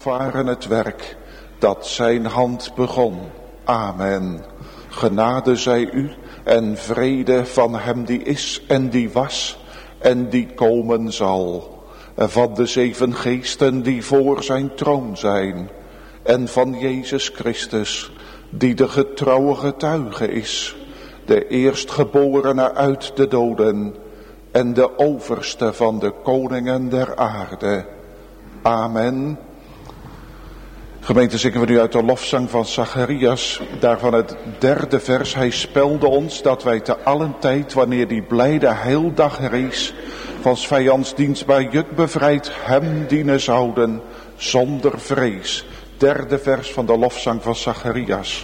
uitvaren het werk dat zijn hand begon. Amen. Genade zij u en vrede van hem die is en die was en die komen zal. En van de 7 geesten die voor zijn troon zijn. En van Jezus Christus die de getrouwe getuige is. De eerstgeborene uit de doden en de overste van de koningen der aarde. Amen. Gemeente, zingen we nu uit de lofzang van Zacharias, daarvan het 3e vers. Hij spelde ons dat wij te allen tijd, wanneer die blijde heildag er is, van 's vijands dienstbaar juk bevrijd hem dienen zouden, zonder vrees. 3e vers van de lofzang van Zacharias.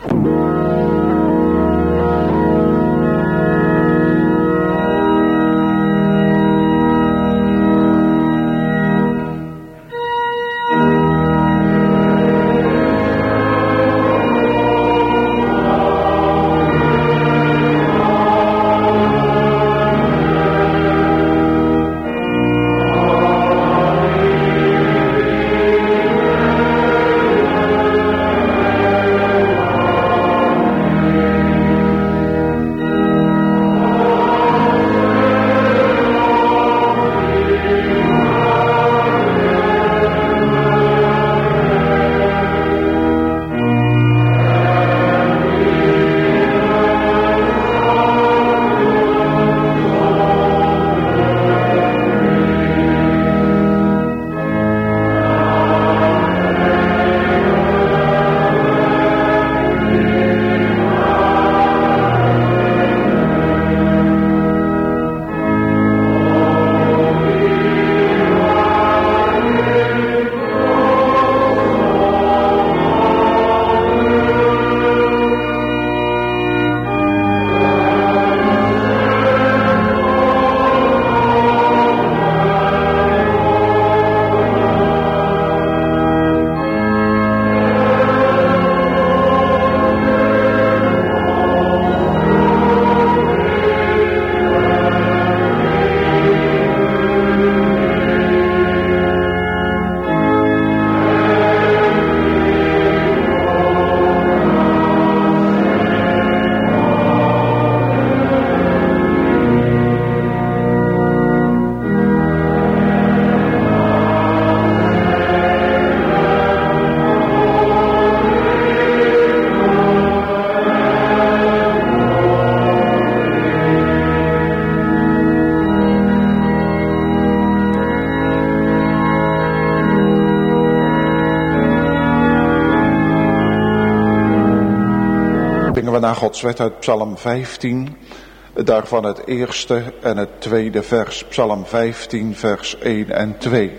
Naar Gods wet uit Psalm 15, daarvan het 1e en het 2e vers. Psalm 15, vers 1 en 2.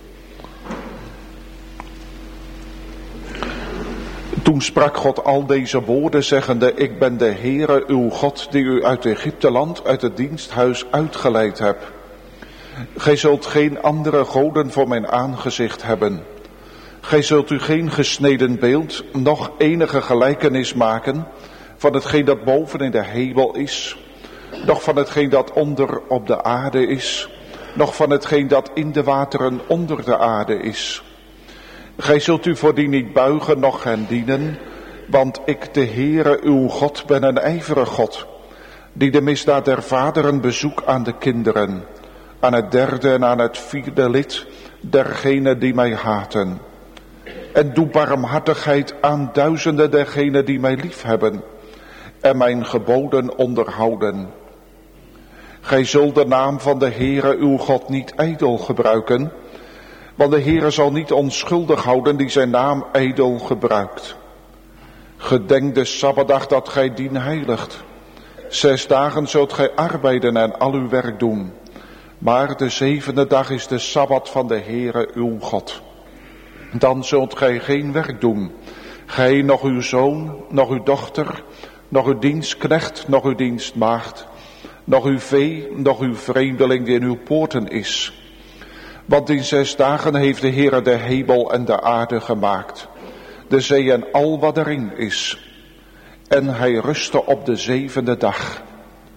Toen sprak God al deze woorden, zeggende: Ik ben de Heere uw God, die u uit Egypteland, uit het diensthuis uitgeleid hebt. Gij zult geen andere goden voor mijn aangezicht hebben. Gij zult u geen gesneden beeld, noch enige gelijkenis maken van hetgeen dat boven in de hemel is, noch van hetgeen dat onder op de aarde is, noch van hetgeen dat in de wateren onder de aarde is. Gij zult u voor die niet buigen, noch hen dienen, want ik, de Heere uw God, ben een ijverig God, die de misdaad der vaderen bezoek aan de kinderen, aan het 3e en aan het 4e lid dergenen die mij haten. En doe barmhartigheid aan duizenden dergenen die mij liefhebben en mijn geboden onderhouden. Gij zult de naam van de Heere uw God niet ijdel gebruiken, want de Heere zal niet onschuldig houden die zijn naam ijdel gebruikt. Gedenk de Sabbatdag dat gij dien heiligt. 6 dagen zult gij arbeiden en al uw werk doen, maar de 7e dag is de Sabbat van de Heere uw God. Dan zult gij geen werk doen, gij, noch uw zoon, noch uw dochter, noch uw dienstknecht, noch uw dienstmaagd, noch uw vee, noch uw vreemdeling die in uw poorten is. Want in 6 dagen heeft de Heere de hemel en de aarde gemaakt, de zee en al wat erin is. En hij rustte op de 7e dag.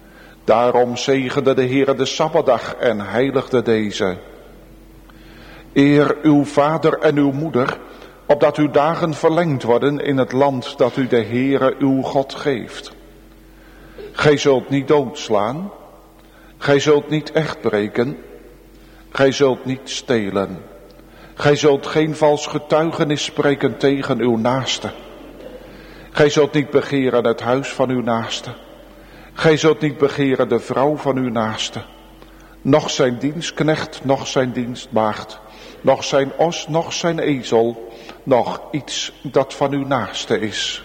Daarom zegende de Heere de Sabbatdag en heiligde deze. Eer uw vader en uw moeder, opdat uw dagen verlengd worden in het land dat u de Heere uw God geeft. Gij zult niet doodslaan, gij zult niet echtbreken, gij zult niet stelen. Gij zult geen vals getuigenis spreken tegen uw naaste. Gij zult niet begeren het huis van uw naaste. Gij zult niet begeren de vrouw van uw naaste. Noch zijn dienstknecht, noch zijn dienstmaagd. Noch zijn os, noch zijn ezel. Noch iets dat van uw naaste is.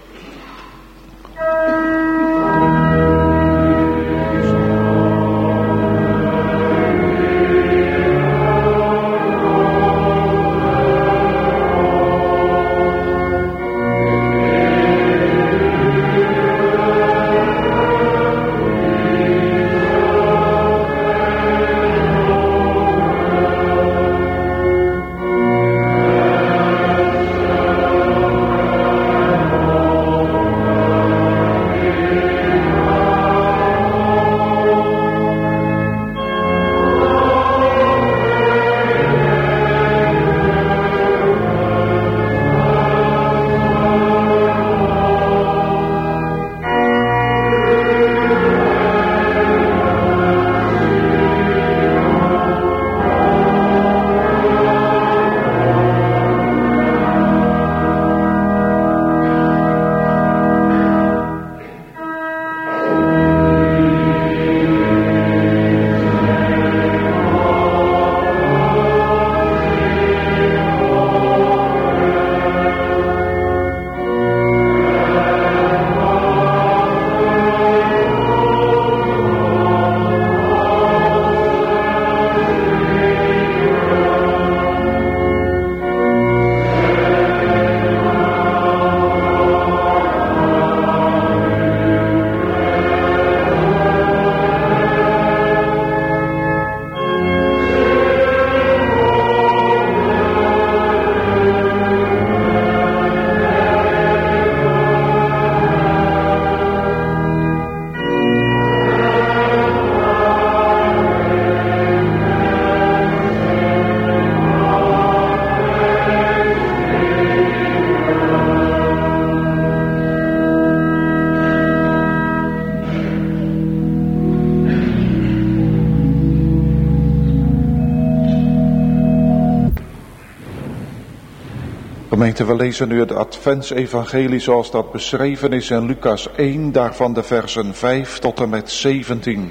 Gemeente, we lezen nu het Adventsevangelie zoals dat beschreven is in Lucas 1, daarvan de versen 5 tot en met 17.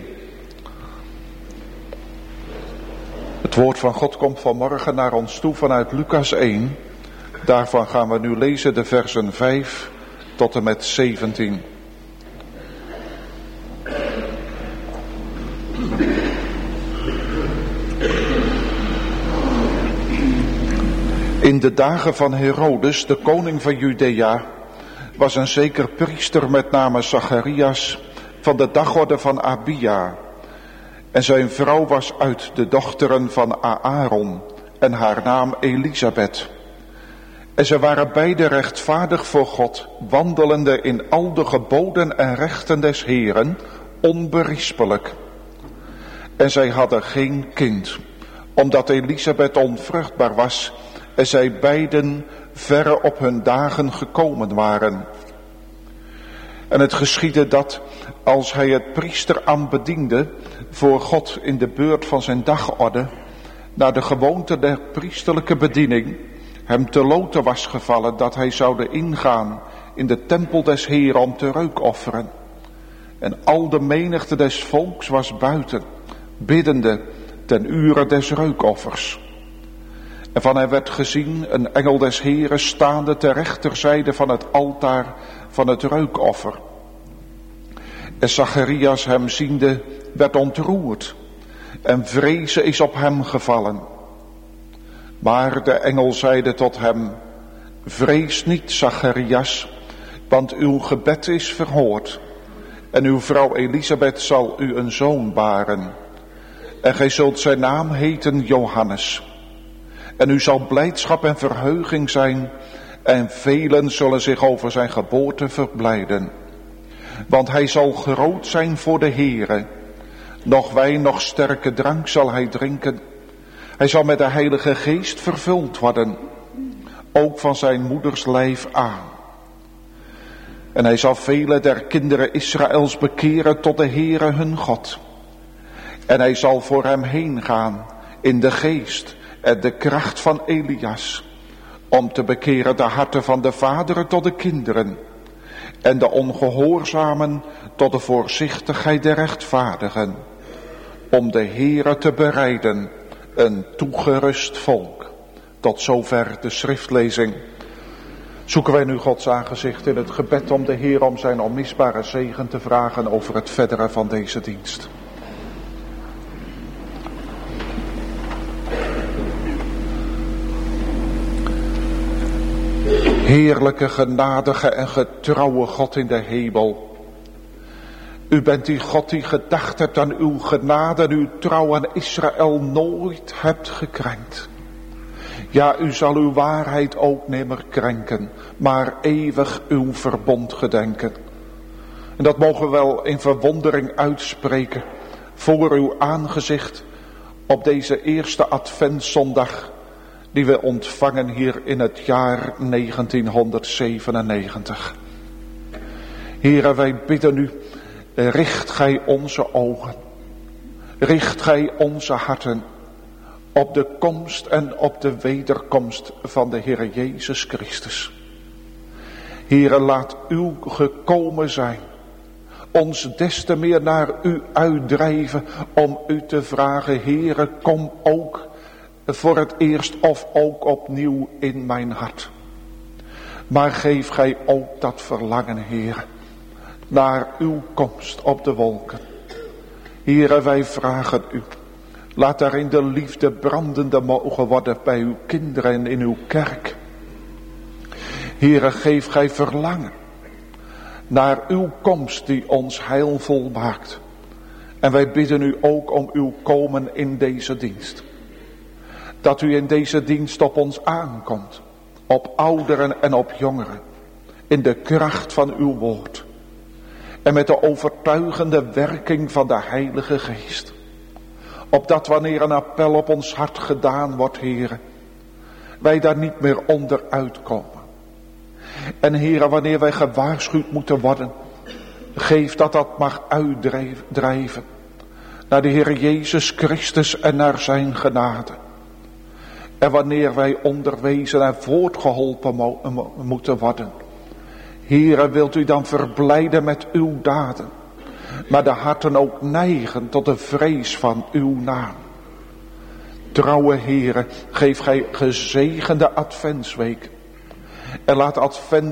Het woord van God komt vanmorgen naar ons toe vanuit Lucas 1. Daarvan gaan we nu lezen de versen 5 tot en met 17. In de dagen van Herodes, de koning van Judea, was een zeker priester met name Zacharias van de dagorde van Abia. En zijn vrouw was uit de dochteren van Aaron en haar naam Elisabeth. En ze waren beide rechtvaardig voor God, wandelende in al de geboden en rechten des Heeren, onberispelijk. En zij hadden geen kind, omdat Elisabeth onvruchtbaar was en zij beiden verre op hun dagen gekomen waren. En het geschiedde dat, als hij het priesterambt bediende voor God in de beurt van zijn dagorde, naar de gewoonte der priesterlijke bediening, hem te loten was gevallen dat hij zoude ingaan in de tempel des Heeren om te reukofferen. En al de menigte des volks was buiten, biddende ten ure des reukoffers. En van hem werd gezien een engel des Heeren staande ter rechterzijde van het altaar van het reukoffer. En Zacharias hem ziende werd ontroerd en vrezen is op hem gevallen. Maar de engel zeide tot hem: vrees niet, Zacharias, want uw gebed is verhoord. En uw vrouw Elisabeth zal u een zoon baren. En gij zult zijn naam heten Johannes. En u zal blijdschap en verheuging zijn, en velen zullen zich over zijn geboorte verblijden. Want hij zal groot zijn voor de Heere. Nog wijn, nog sterke drank zal hij drinken. Hij zal met de Heilige Geest vervuld worden, ook van zijn moeders lijf aan. En hij zal vele der kinderen Israëls bekeren tot de Heere hun God. En hij zal voor hem heen gaan in de geest en de kracht van Elias, om te bekeren de harten van de vaderen tot de kinderen, en de ongehoorzamen tot de voorzichtigheid der rechtvaardigen, om de Heere te bereiden een toegerust volk. Tot zover de schriftlezing. Zoeken wij nu Gods aangezicht in het gebed om de Heer om zijn onmisbare zegen te vragen over het verdere van deze dienst. Heerlijke, genadige en getrouwe God in de hemel. U bent die God die gedacht hebt aan uw genade en uw trouw aan Israël nooit hebt gekrenkt. Ja, u zal uw waarheid ook nimmer krenken, maar eeuwig uw verbond gedenken. En dat mogen we wel in verwondering uitspreken voor uw aangezicht op deze eerste adventszondag die we ontvangen hier in het jaar 1997. Heere, wij bidden u, richt gij onze ogen, richt gij onze harten op de komst en op de wederkomst van de Heer Jezus Christus. Heere, laat uw gekomen zijn ons des te meer naar u uitdrijven om u te vragen, Heere, kom ook voor het eerst of ook opnieuw in mijn hart. Maar geef gij ook dat verlangen, Heere, naar uw komst op de wolken. Heere, wij vragen u, laat daarin de liefde brandende mogen worden bij uw kinderen en in uw kerk. Heere, geef gij verlangen naar uw komst die ons heilvol maakt. En wij bidden u ook om uw komen in deze dienst. Dat u in deze dienst op ons aankomt, op ouderen en op jongeren, in de kracht van uw woord. En met de overtuigende werking van de Heilige Geest. Opdat wanneer een appel op ons hart gedaan wordt, Heere, wij daar niet meer onder uitkomen. En Heere, wanneer wij gewaarschuwd moeten worden, geef dat dat mag uitdrijven naar de Heer Jezus Christus en naar zijn genade. En wanneer wij onderwezen en voortgeholpen moeten worden, Heere, wilt u dan verblijden met uw daden, maar de harten ook neigen tot de vrees van uw naam. Trouwe Heere, geef gij gezegende adventsweek. En laat advent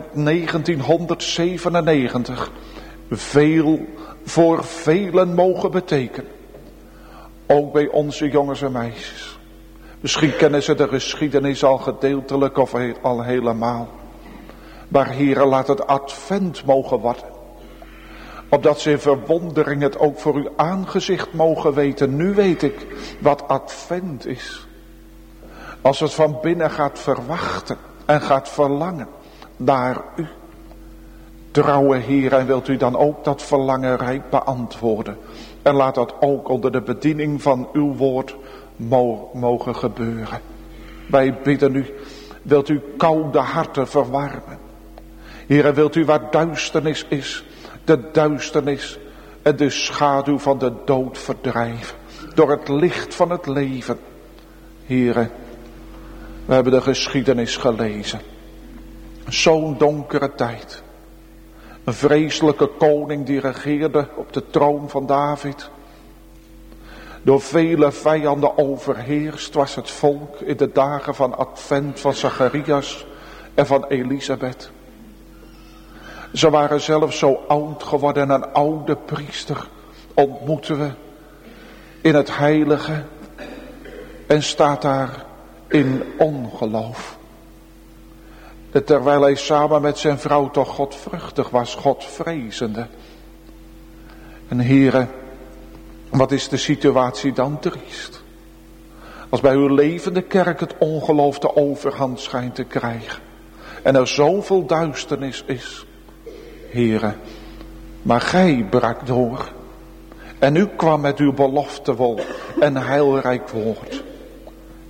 1997 veel voor velen mogen betekenen. Ook bij onze jongens en meisjes. Misschien kennen ze de geschiedenis al gedeeltelijk of al helemaal. Maar Heere, laat het advent mogen worden. Opdat ze in verwondering het ook voor uw aangezicht mogen weten. Nu weet ik wat advent is. Als het van binnen gaat verwachten en gaat verlangen naar u. Trouwe Heer, en wilt u dan ook dat verlangen rijk beantwoorden. En laat dat ook onder de bediening van uw woord mogen gebeuren. Wij bidden u, wilt u koude harten verwarmen. Heer, wilt u waar duisternis is, de duisternis en de schaduw van de dood verdrijven. Door het licht van het leven. Heer, we hebben de geschiedenis gelezen. Zo'n donkere tijd. Een vreselijke koning die regeerde op de troon van David. Door vele vijanden overheerst was het volk in de dagen van Advent van Zacharias en van Elisabeth. Ze waren zelf zo oud geworden en een oude priester ontmoeten we in het heilige en staat daar in ongeloof. Terwijl hij samen met zijn vrouw toch godvruchtig was, godvrezende. En Heere, wat is de situatie dan triest? Als bij uw levende kerk het ongeloof de overhand schijnt te krijgen. En er zoveel duisternis is. Heere, maar gij brak door. En u kwam met uw beloftevol en heilrijk woord.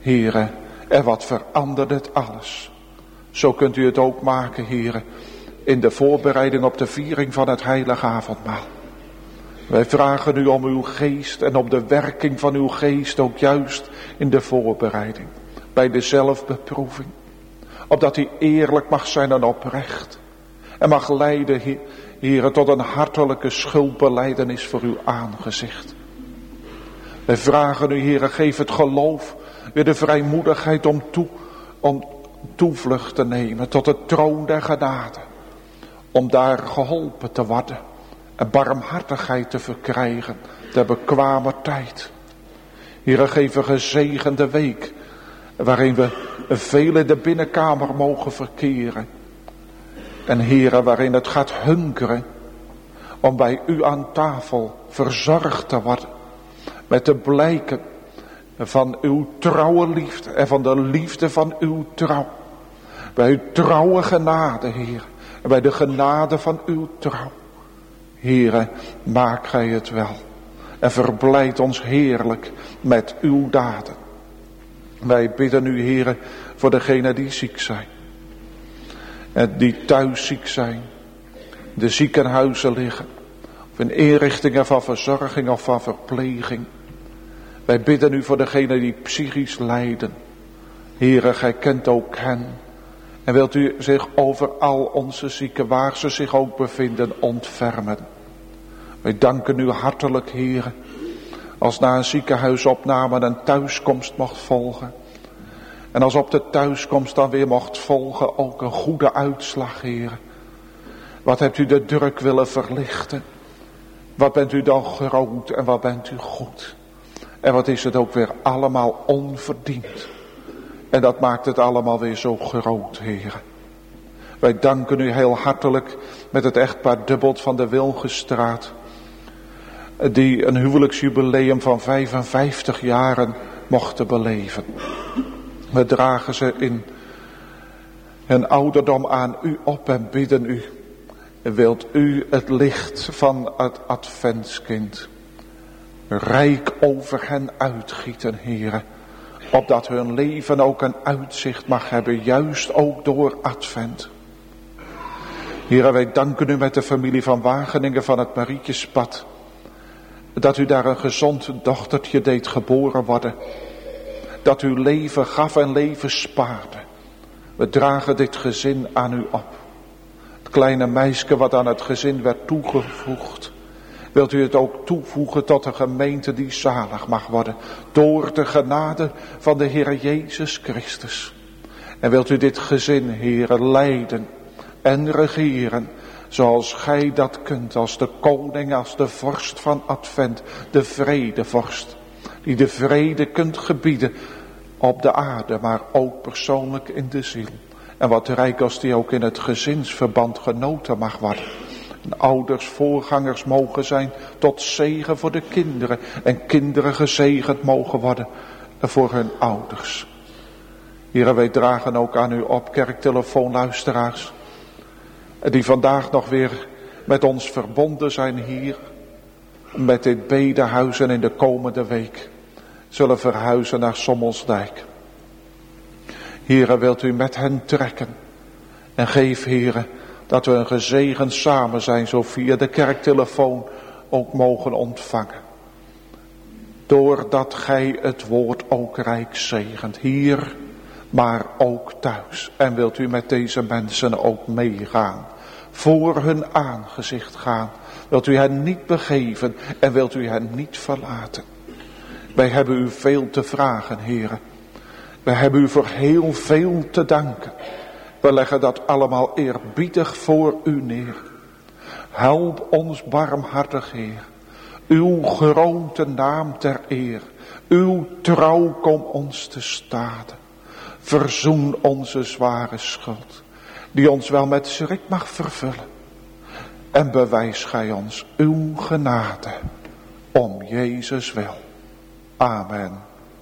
Heere, en wat verandert het alles. Zo kunt u het ook maken, Heere, in de voorbereiding op de viering van het heilige avondmaal. Wij vragen u om uw geest en om de werking van uw geest ook juist in de voorbereiding. Bij de zelfbeproeving. Opdat hij eerlijk mag zijn en oprecht. En mag leiden, Heere, tot een hartelijke schuldbelijdenis voor uw aangezicht. Wij vragen u, Heere, geef het geloof, weer de vrijmoedigheid om toevlucht te nemen tot de troon der genade. Om daar geholpen te worden en barmhartigheid te verkrijgen, ter bekwame tijd. Heere, geef een gezegende week, waarin we veel in de binnenkamer mogen verkeren. En Heere, waarin het gaat hunkeren om bij u aan tafel verzorgd te worden. Met de blijken van uw trouwe liefde en van de liefde van uw trouw. Bij uw trouwe genade, Heer. En bij de genade van uw trouw. Heere, maak gij het wel. En verblijd ons heerlijk met uw daden. Wij bidden u, Heere, voor degenen die ziek zijn. En die thuis ziek zijn. De ziekenhuizen liggen. Of in inrichtingen van verzorging of van verpleging. Wij bidden u voor degenen die psychisch lijden. Heere, gij kent ook hen. En wilt u zich over al onze zieken, waar ze zich ook bevinden, ontfermen. Wij danken u hartelijk, Heere, als na een ziekenhuisopname een thuiskomst mocht volgen. En als op de thuiskomst dan weer mocht volgen ook een goede uitslag, Heere. Wat hebt u de druk willen verlichten? Wat bent u dan groot en wat bent u goed? En wat is het ook weer allemaal onverdiend. En dat maakt het allemaal weer zo groot, Heere. Wij danken u heel hartelijk met het echtpaar Dubbelt van de Wilgenstraat. Die een huwelijksjubileum van 55 jaren mochten beleven. We dragen ze in hun ouderdom aan u op en bidden u. Wilt u het licht van het adventskind rijk over hen uitgieten, Heere. Opdat hun leven ook een uitzicht mag hebben, juist ook door advent. Heere, wij danken u met de familie van Wageningen van het Marietjespad. Dat u daar een gezond dochtertje deed geboren worden. Dat u leven gaf en leven spaarde. We dragen dit gezin aan u op. Het kleine meisje wat aan het gezin werd toegevoegd. Wilt u het ook toevoegen tot een gemeente die zalig mag worden. Door de genade van de Heer Jezus Christus. En wilt u dit gezin, Heere, leiden en regeren. Zoals gij dat kunt als de koning, als de vorst van advent. De vredevorst. Die de vrede kunt gebieden op de aarde, maar ook persoonlijk in de ziel. En wat rijk als die ook in het gezinsverband genoten mag worden. En ouders voorgangers mogen zijn tot zegen voor de kinderen. En kinderen gezegend mogen worden voor hun ouders. Here, wij dragen ook aan u op, kerktelefoonluisteraars. Die vandaag nog weer met ons verbonden zijn hier. Met dit bedehuis en in de komende week zullen verhuizen naar Sommelsdijk. Here, wilt u met hen trekken. En geef, Here, dat we een gezegend samen zijn, zo via de kerktelefoon ook mogen ontvangen. Doordat gij het woord ook rijk zegent, hier, maar ook thuis. En wilt u met deze mensen ook meegaan, voor hun aangezicht gaan. Wilt u hen niet begeven en wilt u hen niet verlaten. Wij hebben u veel te vragen, Heere. Wij hebben u voor heel veel te danken. We leggen dat allemaal eerbiedig voor u neer. Help ons barmhartig, Heer. Uw grote naam ter eer. Uw trouw kom ons te stade. Verzoen onze zware schuld, die ons wel met schrik mag vervullen. En bewijs gij ons uw genade, om Jezus wil. Amen.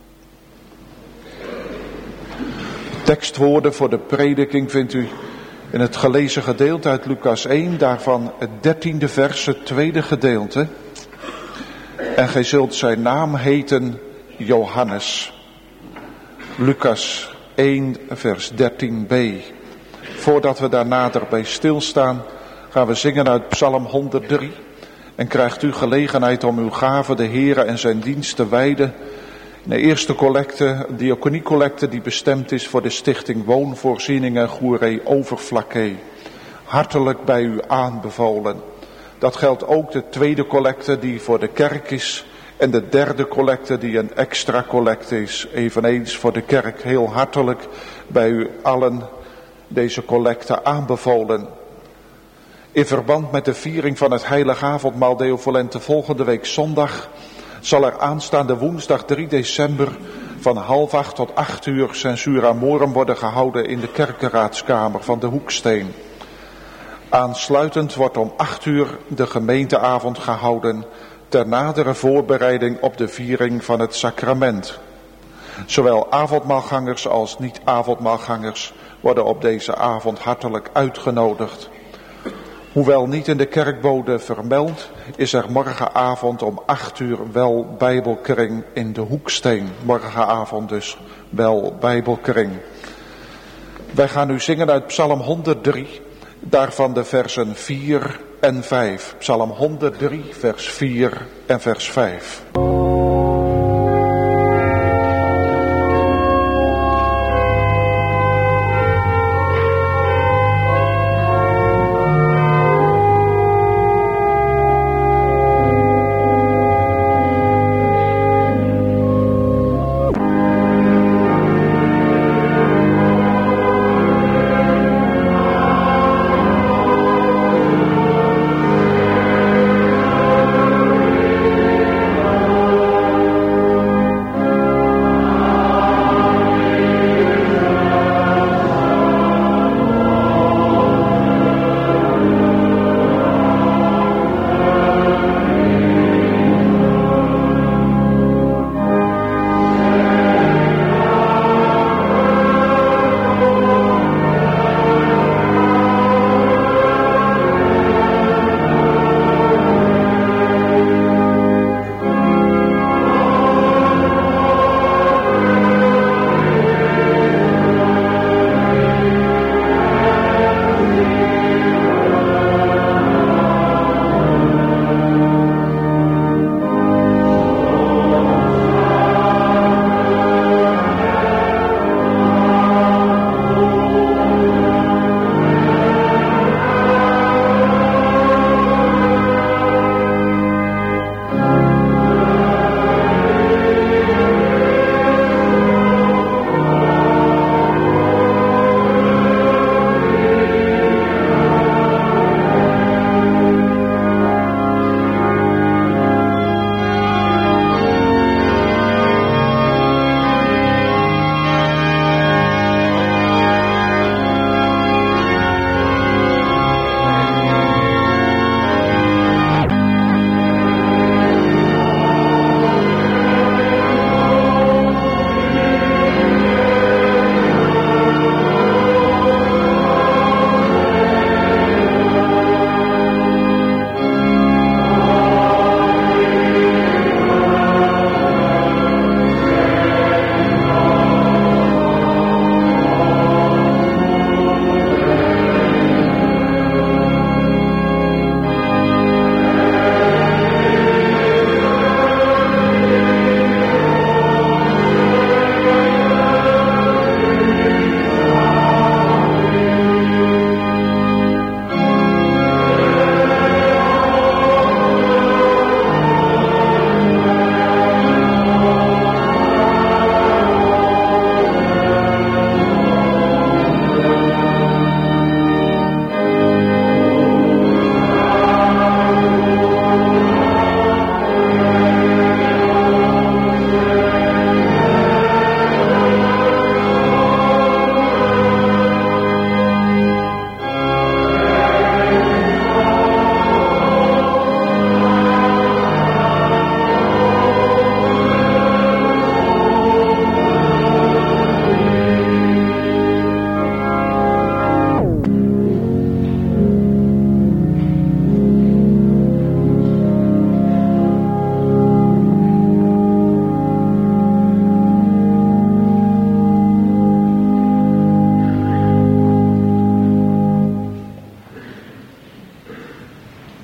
Tekstwoorden voor de prediking vindt u in het gelezen gedeelte uit Lucas 1, daarvan het 13e vers, het tweede gedeelte. En gij zult zijn naam heten Johannes. Lucas 1 vers 13b. Voordat we daar nader bij stilstaan, gaan we zingen uit Psalm 103. En krijgt u gelegenheid om uw gave de Heere en zijn dienst te wijden. De eerste collecte, diaconiecollecte, die bestemd is voor de stichting Woonvoorzieningen Goeree Overflakkee. Hartelijk bij u aanbevolen. Dat geldt ook de tweede collecte die voor de kerk is. En de derde collecte die een extra collecte is, eveneens voor de kerk. Heel hartelijk bij u allen deze collecte aanbevolen. In verband met de viering van het heilige avondmaal Deo Volente volgende week zondag zal er aanstaande woensdag 3 december van 7:30 tot 8 uur censura morum worden gehouden in de kerkenraadskamer van de Hoeksteen. Aansluitend wordt om 8 uur de gemeenteavond gehouden ter nadere voorbereiding op de viering van het sacrament. Zowel avondmaalgangers als niet-avondmaalgangers worden op deze avond hartelijk uitgenodigd. Hoewel niet in de kerkbode vermeld, is er morgenavond om 8 uur wel Bijbelkring in de Hoeksteen. Morgenavond dus wel Bijbelkring. Wij gaan nu zingen uit Psalm 103, daarvan de versen 4 en 5. Psalm 103, vers 4 en vers 5.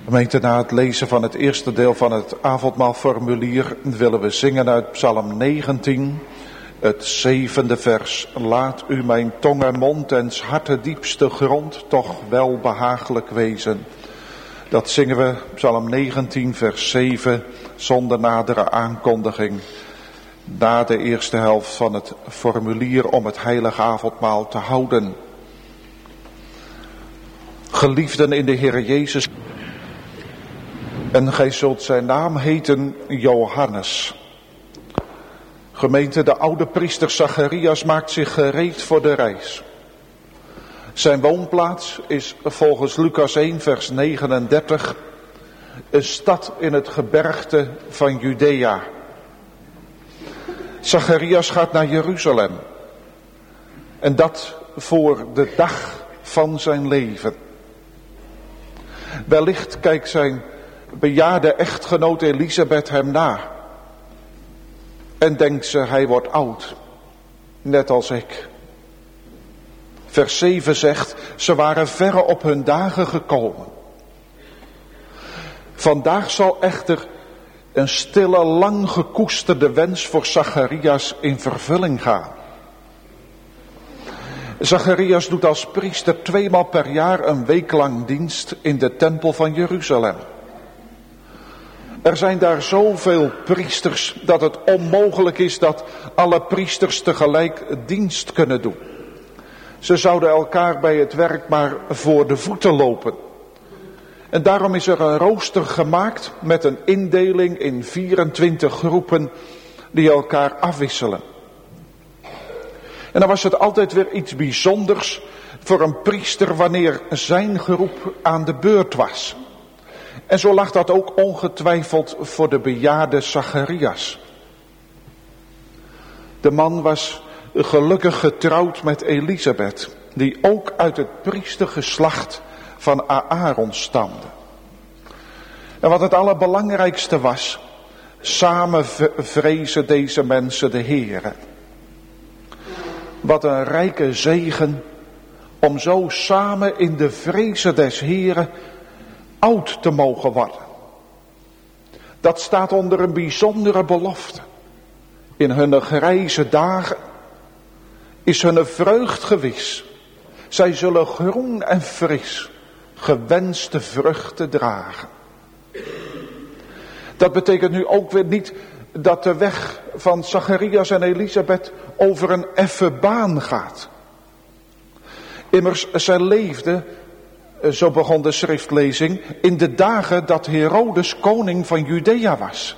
Gemeente, na het lezen van het eerste deel van het avondmaalformulier willen we zingen uit Psalm 19, het 7e vers. Laat u mijn tong en mond en 's harte diepste grond toch wel behagelijk wezen. Dat zingen we, Psalm 19, vers 7, zonder nadere aankondiging. Na de eerste helft van het formulier om het heilige avondmaal te houden. Geliefden in de Heer Jezus. En gij zult zijn naam heten Johannes. Gemeente, de oude priester Zacharias maakt zich gereed voor de reis. Zijn woonplaats is volgens Lucas 1 vers 39 een stad in het gebergte van Judea. Zacharias gaat naar Jeruzalem. En dat voor de dag van zijn leven. Wellicht kijkt zijn bejaarde echtgenoot Elisabeth hem na. En denkt ze, hij wordt oud. Net als ik. Vers 7 zegt, ze waren verre op hun dagen gekomen. Vandaag zal echter een stille, lang gekoesterde wens voor Zacharias in vervulling gaan. Zacharias doet als priester 2 maal per jaar een week lang dienst in de tempel van Jeruzalem. Er zijn daar zoveel priesters dat het onmogelijk is dat alle priesters tegelijk dienst kunnen doen. Ze zouden elkaar bij het werk maar voor de voeten lopen. En daarom is er een rooster gemaakt met een indeling in 24 groepen die elkaar afwisselen. En dan was het altijd weer iets bijzonders voor een priester wanneer zijn groep aan de beurt was. En zo lag dat ook ongetwijfeld voor de bejaarde Zacharias. De man was gelukkig getrouwd met Elisabeth, die ook uit het priestergeslacht van Aaron stamde. En wat het allerbelangrijkste was, samen vrezen deze mensen de Heere. Wat een rijke zegen om zo samen in de vrezen des Heeren oud te mogen worden. Dat staat onder een bijzondere belofte. In hun grijze dagen is hun vreugd gewis. Zij zullen groen en fris gewenste vruchten dragen. Dat betekent nu ook weer niet dat de weg van Zacharias en Elisabeth over een effen baan gaat. Immers, zij leefden, zo begon de schriftlezing, in de dagen dat Herodes koning van Judea was.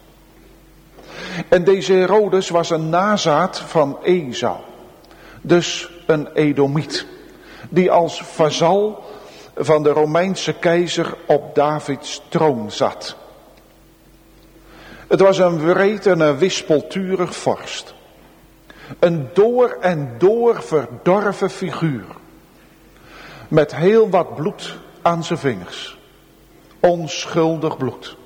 En deze Herodes was een nazaat van Esau, dus een Edomiet, die als vazal van de Romeinse keizer op Davids troon zat. Het was een wreed en een wispelturig vorst. Een door en door verdorven figuur. Met heel wat bloed aan zijn vingers. Onschuldig bloed.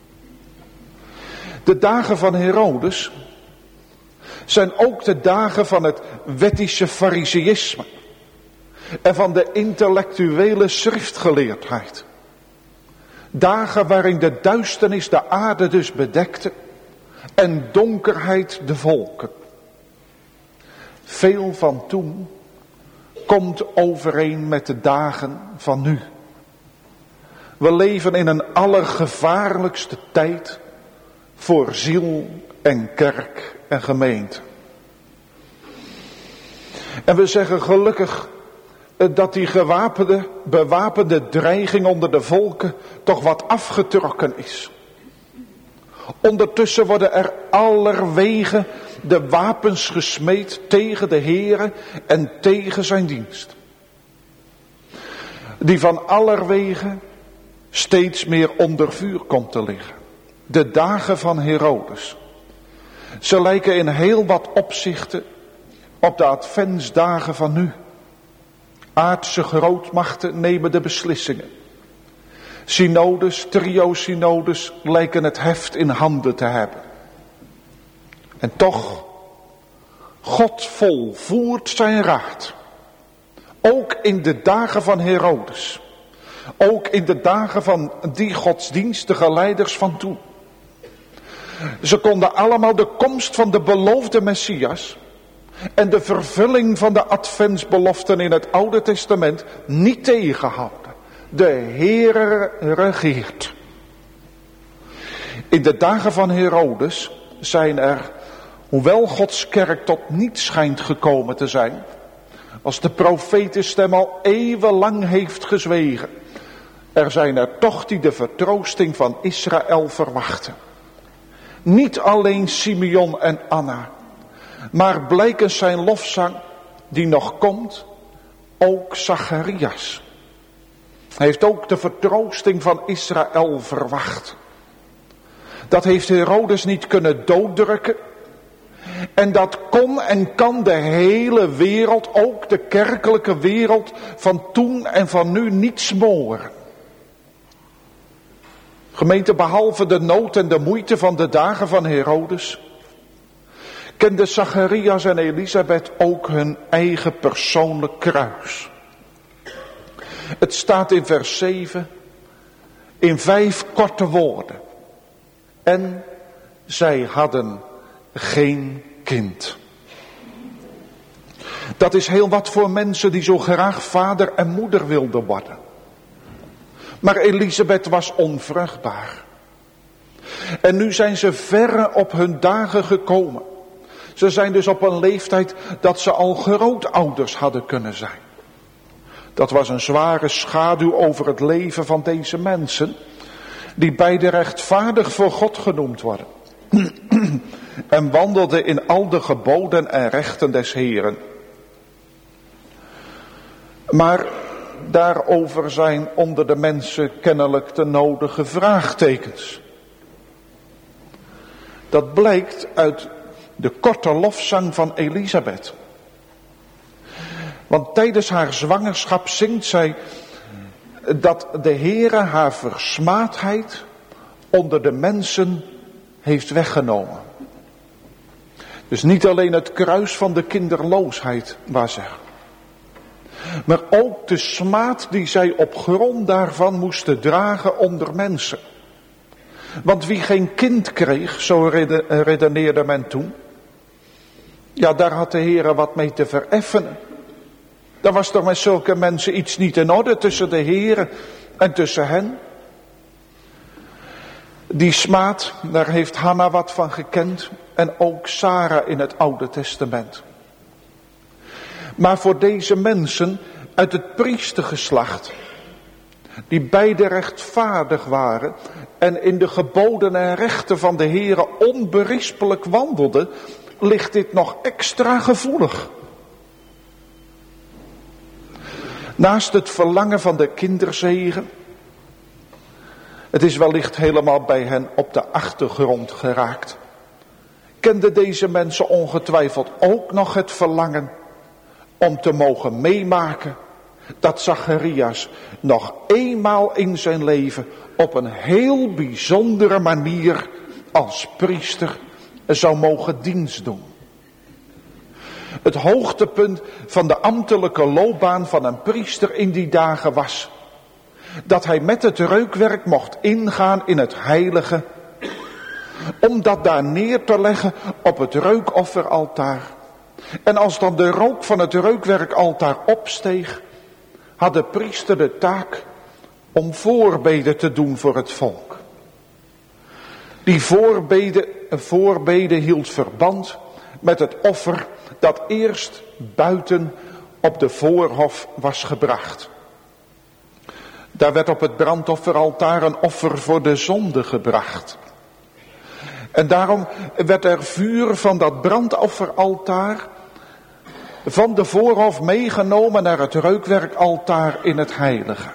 De dagen van Herodes zijn ook de dagen van het wettische fariseïsme. En van de intellectuele schriftgeleerdheid. Dagen waarin de duisternis de aarde dus bedekte en donkerheid de volken. Veel van toen komt overeen met de dagen van nu. We leven in een allergevaarlijkste tijd voor ziel en kerk en gemeente. En we zeggen gelukkig dat die bewapende dreiging onder de volken toch wat afgetrokken is. Ondertussen worden er allerwege de wapens gesmeed tegen de Heere en tegen zijn dienst. Die van allerwege steeds meer onder vuur komt te liggen. De dagen van Herodes. Ze lijken in heel wat opzichten op de adventsdagen van nu. Aardse grootmachten nemen de beslissingen. Synodes, trio-synodes lijken het heft in handen te hebben. En toch, God volvoert zijn raad. Ook in de dagen van Herodes. Ook in de dagen van die godsdienstige leiders van toen. Ze konden allemaal de komst van de beloofde Messias en de vervulling van de adventsbeloften in het Oude Testament niet tegenhouden. De Heere regeert. In de dagen van Herodes zijn er, hoewel Gods kerk tot niets schijnt gekomen te zijn, als de profetenstem al eeuwenlang heeft gezwegen, er zijn er toch die de vertroosting van Israël verwachten. Niet alleen Simeon en Anna, maar blijkens zijn lofzang die nog komt, ook Zacharias. Hij heeft ook de vertroosting van Israël verwacht. Dat heeft Herodes niet kunnen dooddrukken. En dat kon en kan de hele wereld, ook de kerkelijke wereld van toen en van nu niet smoren. Gemeente, behalve de nood en de moeite van de dagen van Herodes, kenden Zacharias en Elisabeth ook hun eigen persoonlijk kruis. Het staat in vers 7 in 5 korte woorden. En zij hadden geen kind. Dat is heel wat voor mensen die zo graag vader en moeder wilden worden. Maar Elisabeth was onvruchtbaar. En nu zijn ze verre op hun dagen gekomen. Ze zijn dus op een leeftijd dat ze al grootouders hadden kunnen zijn. Dat was een zware schaduw over het leven van deze mensen, die beide rechtvaardig voor God genoemd worden. En wandelden in al de geboden en rechten des Heeren. Maar daarover zijn onder de mensen kennelijk de nodige vraagtekens. Dat blijkt uit de korte lofzang van Elisabeth. Want tijdens haar zwangerschap zingt zij dat de Heere haar versmaadheid onder de mensen heeft weggenomen. Dus niet alleen het kruis van de kinderloosheid was er. Maar ook de smaad die zij op grond daarvan moesten dragen onder mensen. Want wie geen kind kreeg, zo redeneerde men toen, ja, daar had de Heere wat mee te vereffenen. Daar was toch met zulke mensen iets niet in orde tussen de Heere en tussen hen. Die smaad, daar heeft Hanna wat van gekend en ook Sarah in het Oude Testament. Maar voor deze mensen uit het priestergeslacht, die beide rechtvaardig waren en in de geboden en rechten van de Heere onberispelijk wandelden, ligt dit nog extra gevoelig. Naast het verlangen van de kinderzegen, het is wellicht helemaal bij hen op de achtergrond geraakt, kenden deze mensen ongetwijfeld ook nog het verlangen om te mogen meemaken dat Zacharias nog eenmaal in zijn leven op een heel bijzondere manier als priester zou mogen dienst doen. Het hoogtepunt van de ambtelijke loopbaan van een priester in die dagen was dat hij met het reukwerk mocht ingaan in het heilige, om dat daar neer te leggen op het reukofferaltaar. En als dan de rook van het reukwerkaltaar opsteeg, had de priester de taak om voorbeden te doen voor het volk. Die voorbeden hield verband met het offer dat eerst buiten op de voorhof was gebracht. Daar werd op het brandofferaltaar een offer voor de zonde gebracht. En daarom werd er vuur van dat brandofferaltaar van de voorhof meegenomen naar het reukwerkaltaar in het heilige.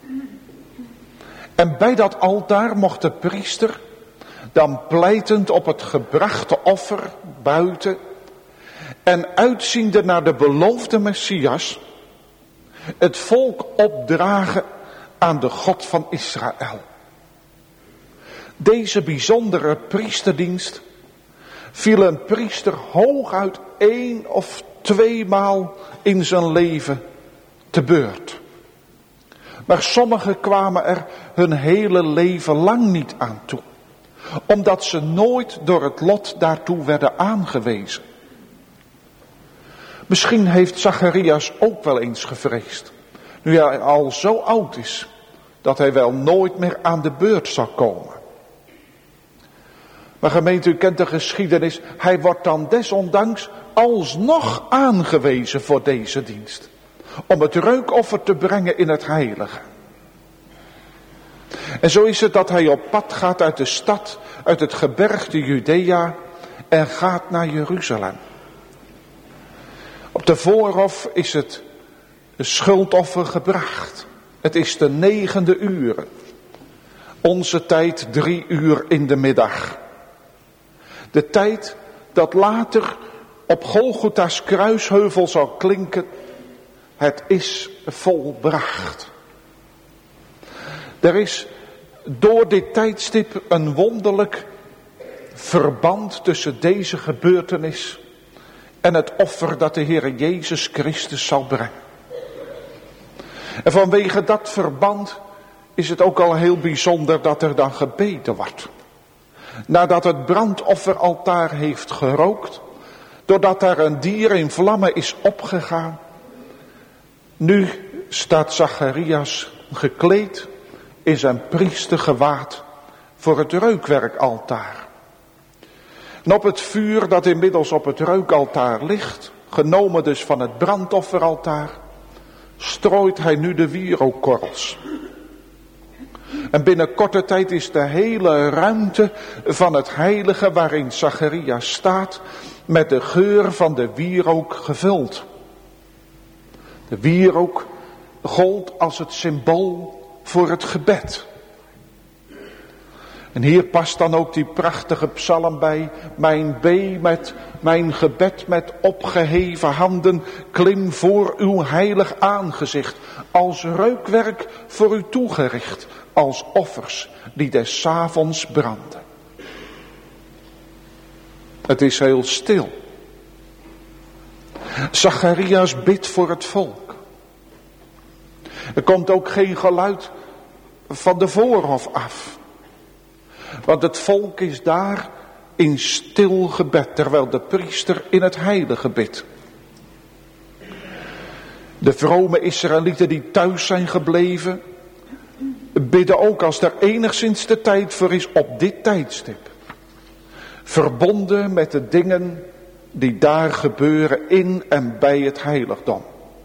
En bij dat altaar mocht de priester dan pleitend op het gebrachte offer buiten en uitziende naar de beloofde Messias het volk opdragen aan de God van Israël. Deze bijzondere priesterdienst viel een priester hooguit 1 of 2 maal in zijn leven te beurt. Maar sommigen kwamen er hun hele leven lang niet aan toe, omdat ze nooit door het lot daartoe werden aangewezen. Misschien heeft Zacharias ook wel eens gevreesd, nu hij al zo oud is, dat hij wel nooit meer aan de beurt zal komen. Maar gemeente, u kent de geschiedenis, hij wordt dan desondanks alsnog aangewezen voor deze dienst. Om het reukoffer te brengen in het heilige. En zo is het dat hij op pad gaat uit de stad, uit het gebergte Judea en gaat naar Jeruzalem. Op de voorhof is het schuldoffer gebracht. Het is de 9e uur. Onze tijd 3 uur in de middag. De tijd dat later op Golgotha's kruisheuvel zal klinken. Het is volbracht. Er is door dit tijdstip een wonderlijk verband tussen deze gebeurtenis en het offer dat de Heer Jezus Christus zal brengen. En vanwege dat verband is het ook al heel bijzonder dat er dan gebeden wordt. Nadat het brandofferaltaar heeft gerookt, doordat daar een dier in vlammen is opgegaan, nu staat Zacharias gekleed in zijn priestergewaad voor het reukwerkaltaar. En op het vuur dat inmiddels op het reukaltaar ligt, genomen dus van het brandofferaltaar, strooit hij nu de wierookkorrels. En binnen korte tijd is de hele ruimte van het heilige waarin Zacharias staat met de geur van de wierook gevuld. De wierook gold als het symbool voor het gebed. En hier past dan ook die prachtige psalm bij. Mijn gebed met opgeheven handen klim voor uw heilig aangezicht. Als reukwerk voor u toegericht. Als offers die des avonds branden. Het is heel stil. Zacharias bidt voor het volk. Er komt ook geen geluid van de voorhof af. Want het volk is daar in stil gebed, terwijl de priester in het heilige bidt. De vrome Israëlieten die thuis zijn gebleven, bidden ook als er enigszins de tijd voor is op dit tijdstip. Verbonden met de dingen die daar gebeuren in en bij het heiligdom.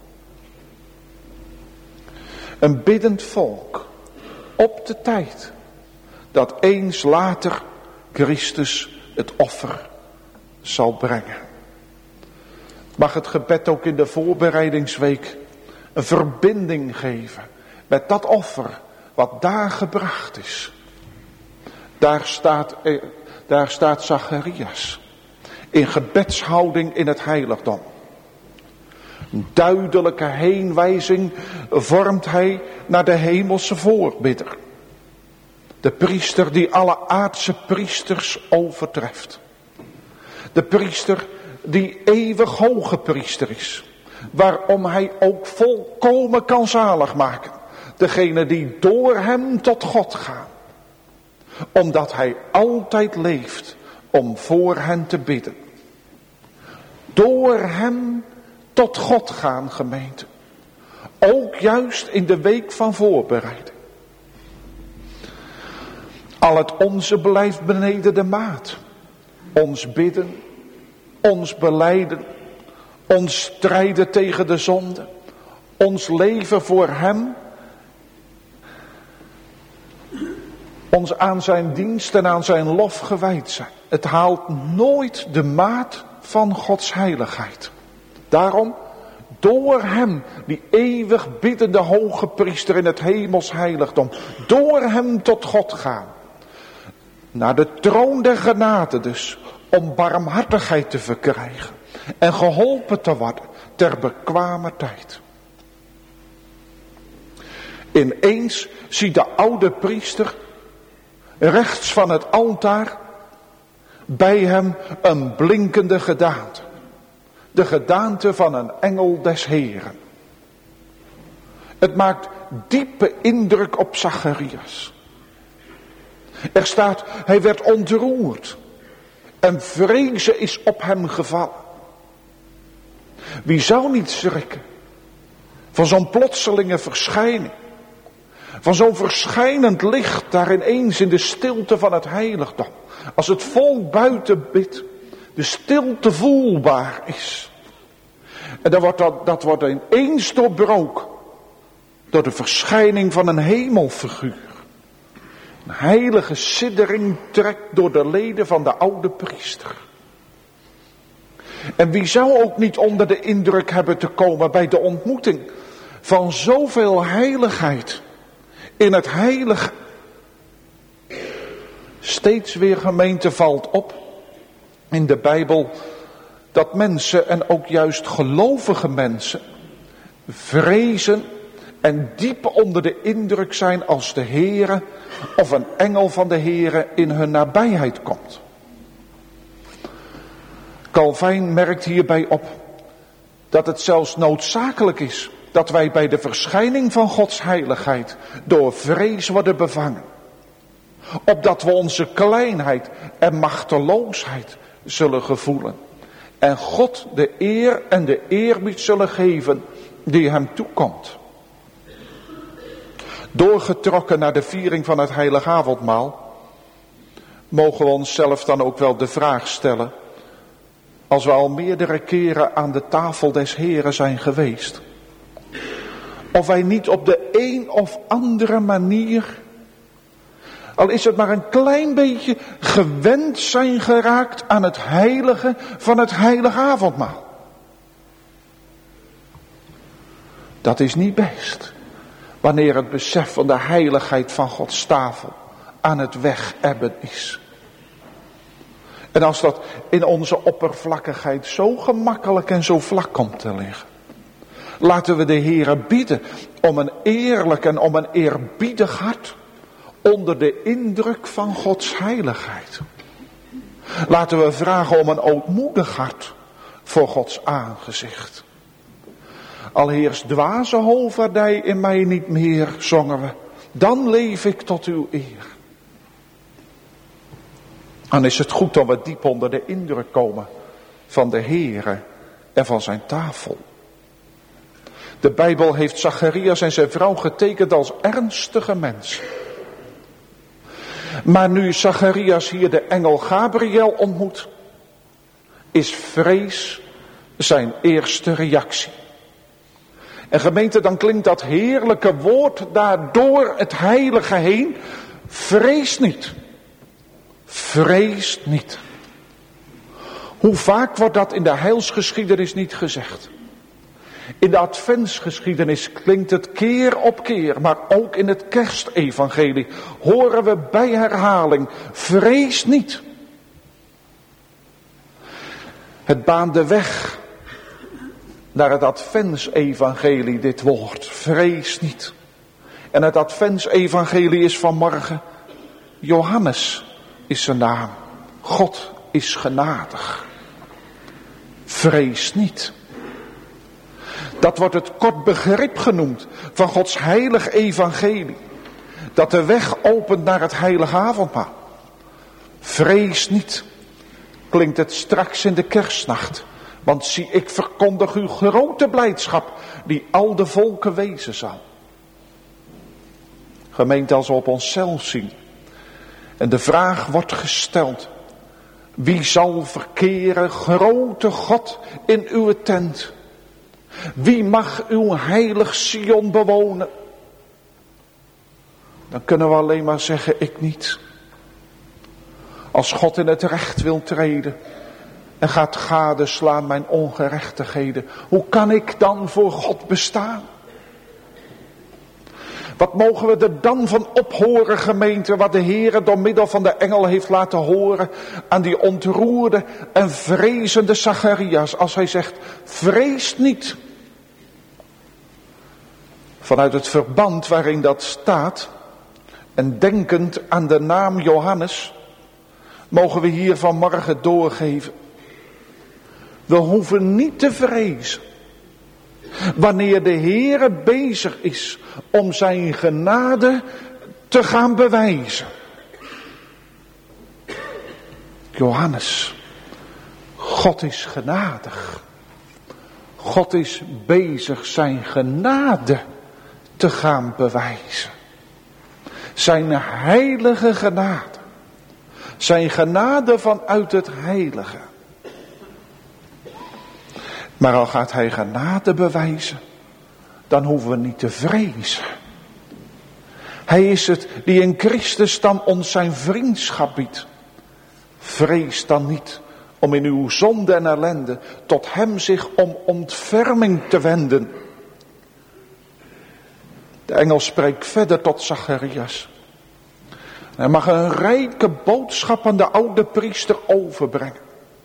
Een biddend volk op de tijd dat eens later Christus het offer zal brengen. Mag het gebed ook in de voorbereidingsweek een verbinding geven met dat offer wat daar gebracht is. Daar staat Zacharias in gebedshouding in het heiligdom. Een duidelijke heenwijzing vormt hij naar de hemelse voorbidder. De priester die alle aardse priesters overtreft. De priester die eeuwig hoge priester is. Waarom hij ook volkomen kan zalig maken. Degene die door hem tot God gaan. Omdat hij altijd leeft om voor hen te bidden. Door hem tot God gaan, gemeente. Ook juist in de week van voorbereiding. Al het onze blijft beneden de maat. Ons bidden, ons belijden, ons strijden tegen de zonde, ons leven voor hem, ons aan zijn dienst en aan zijn lof gewijd zijn. Het haalt nooit de maat van Gods heiligheid. Daarom, door hem, die eeuwig biddende hoge priester in het hemels heiligdom, door hem tot God gaan. Naar de troon der genade dus, om barmhartigheid te verkrijgen en geholpen te worden ter bekwame tijd. Ineens ziet de oude priester rechts van het altaar bij hem een blinkende gedaante. De gedaante van een engel des Heren. Het maakt diepe indruk op Zacharias. Er staat, hij werd ontroerd. En vrezen is op hem gevallen. Wie zou niet schrikken van zo'n plotselinge verschijning. Van zo'n verschijnend licht daar ineens in de stilte van het heiligdom. Als het volk buiten bidt, de stilte voelbaar is. En dat wordt ineens doorbroken door de verschijning van een hemelfiguur. Een heilige siddering trekt door de leden van de oude priester. En wie zou ook niet onder de indruk hebben te komen bij de ontmoeting van zoveel heiligheid in het heilige. Steeds weer, gemeente, valt op in de Bijbel dat mensen, en ook juist gelovige mensen, vrezen en diep onder de indruk zijn als de Heere of een engel van de Heere in hun nabijheid komt. Calvijn merkt hierbij op dat het zelfs noodzakelijk is dat wij bij de verschijning van Gods heiligheid door vrees worden bevangen. Opdat we onze kleinheid en machteloosheid zullen gevoelen. En God de eer en de eerbied zullen geven die hem toekomt. Doorgetrokken naar de viering van het heilige avondmaal, mogen we onszelf dan ook wel de vraag stellen, als we al meerdere keren aan de tafel des Heren zijn geweest, of wij niet op de een of andere manier, al is het maar een klein beetje, gewend zijn geraakt aan het heilige van het heilige avondmaal. Dat is niet best, wanneer het besef van de heiligheid van Gods tafel aan het wegebben is. En als dat in onze oppervlakkigheid zo gemakkelijk en zo vlak komt te liggen. Laten we de Heere bidden om een eerlijk en om een eerbiedig hart onder de indruk van Gods heiligheid. Laten we vragen om een ootmoedig hart voor Gods aangezicht. Al heerst dwaze hovaardij in mij niet meer, zongen we, dan leef ik tot uw eer. Dan is het goed dat we diep onder de indruk komen van de Heere en van zijn tafel. De Bijbel heeft Zacharias en zijn vrouw getekend als ernstige mensen. Maar nu Zacharias hier de engel Gabriel ontmoet, is vrees zijn eerste reactie. En gemeente, dan klinkt dat heerlijke woord daardoor het heilige heen. Vrees niet. Vrees niet. Hoe vaak wordt dat in de heilsgeschiedenis niet gezegd? In de adventsgeschiedenis klinkt het keer op keer, maar ook in het kerstevangelie horen we bij herhaling, vrees niet. Het baande weg naar het adventsevangelie, dit woord, vrees niet. En het adventsevangelie is vanmorgen, Johannes is zijn naam. God is genadig. Vrees niet. Dat wordt het kort begrip genoemd van Gods heilig evangelie. Dat de weg opent naar het heilige avondmaal. Vrees niet. Klinkt het straks in de kerstnacht. Want zie, ik verkondig u grote blijdschap die al de volken wezen zal. Gemeente, als we op onszelf zien. En de vraag wordt gesteld. Wie zal verkeren, grote God, in uw tent? Wie mag uw heilig Sion bewonen? Dan kunnen we alleen maar zeggen, ik niet. Als God in het recht wil treden en gaat gadeslaan mijn ongerechtigheden, hoe kan ik dan voor God bestaan? Wat mogen we er dan van ophoren, gemeente, wat de Heere door middel van de engel heeft laten horen aan die ontroerde en vrezende Zacharias, als hij zegt, vrees niet. Vanuit het verband waarin dat staat, en denkend aan de naam Johannes, mogen we hier vanmorgen doorgeven. We hoeven niet te vrezen. Wanneer de Heere bezig is om zijn genade te gaan bewijzen. Johannes, God is genadig. God is bezig zijn genade te gaan bewijzen. Zijn heilige genade. Zijn genade vanuit het heilige. Maar al gaat hij genade bewijzen, dan hoeven we niet te vrezen. Hij is het die in Christus dan ons zijn vriendschap biedt. Vrees dan niet om in uw zonde en ellende tot hem zich om ontferming te wenden. De engel spreekt verder tot Zacharias. Hij mag een rijke boodschap aan de oude priester overbrengen.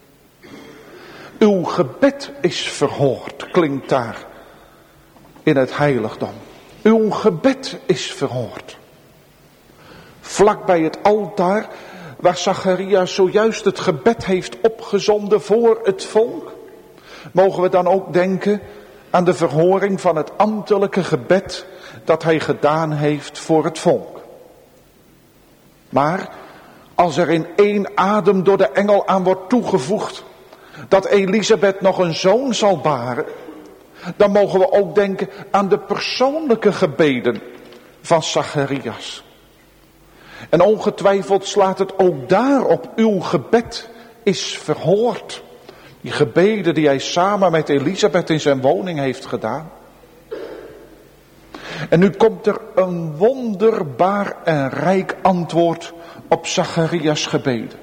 Uw gebed is verhoord, klinkt daar in het heiligdom. Uw gebed is verhoord. Vlak bij het altaar waar Zacharias zojuist het gebed heeft opgezonden voor het volk, mogen we dan ook denken aan de verhoring van het ambtelijke gebed dat hij gedaan heeft voor het volk. Maar als er in één adem door de engel aan wordt toegevoegd dat Elisabeth nog een zoon zal baren, dan mogen we ook denken aan de persoonlijke gebeden van Zacharias. En ongetwijfeld slaat het ook daarop, uw gebed is verhoord. Die gebeden die hij samen met Elisabeth in zijn woning heeft gedaan. En nu komt er een wonderbaar en rijk antwoord op Zacharias' gebeden.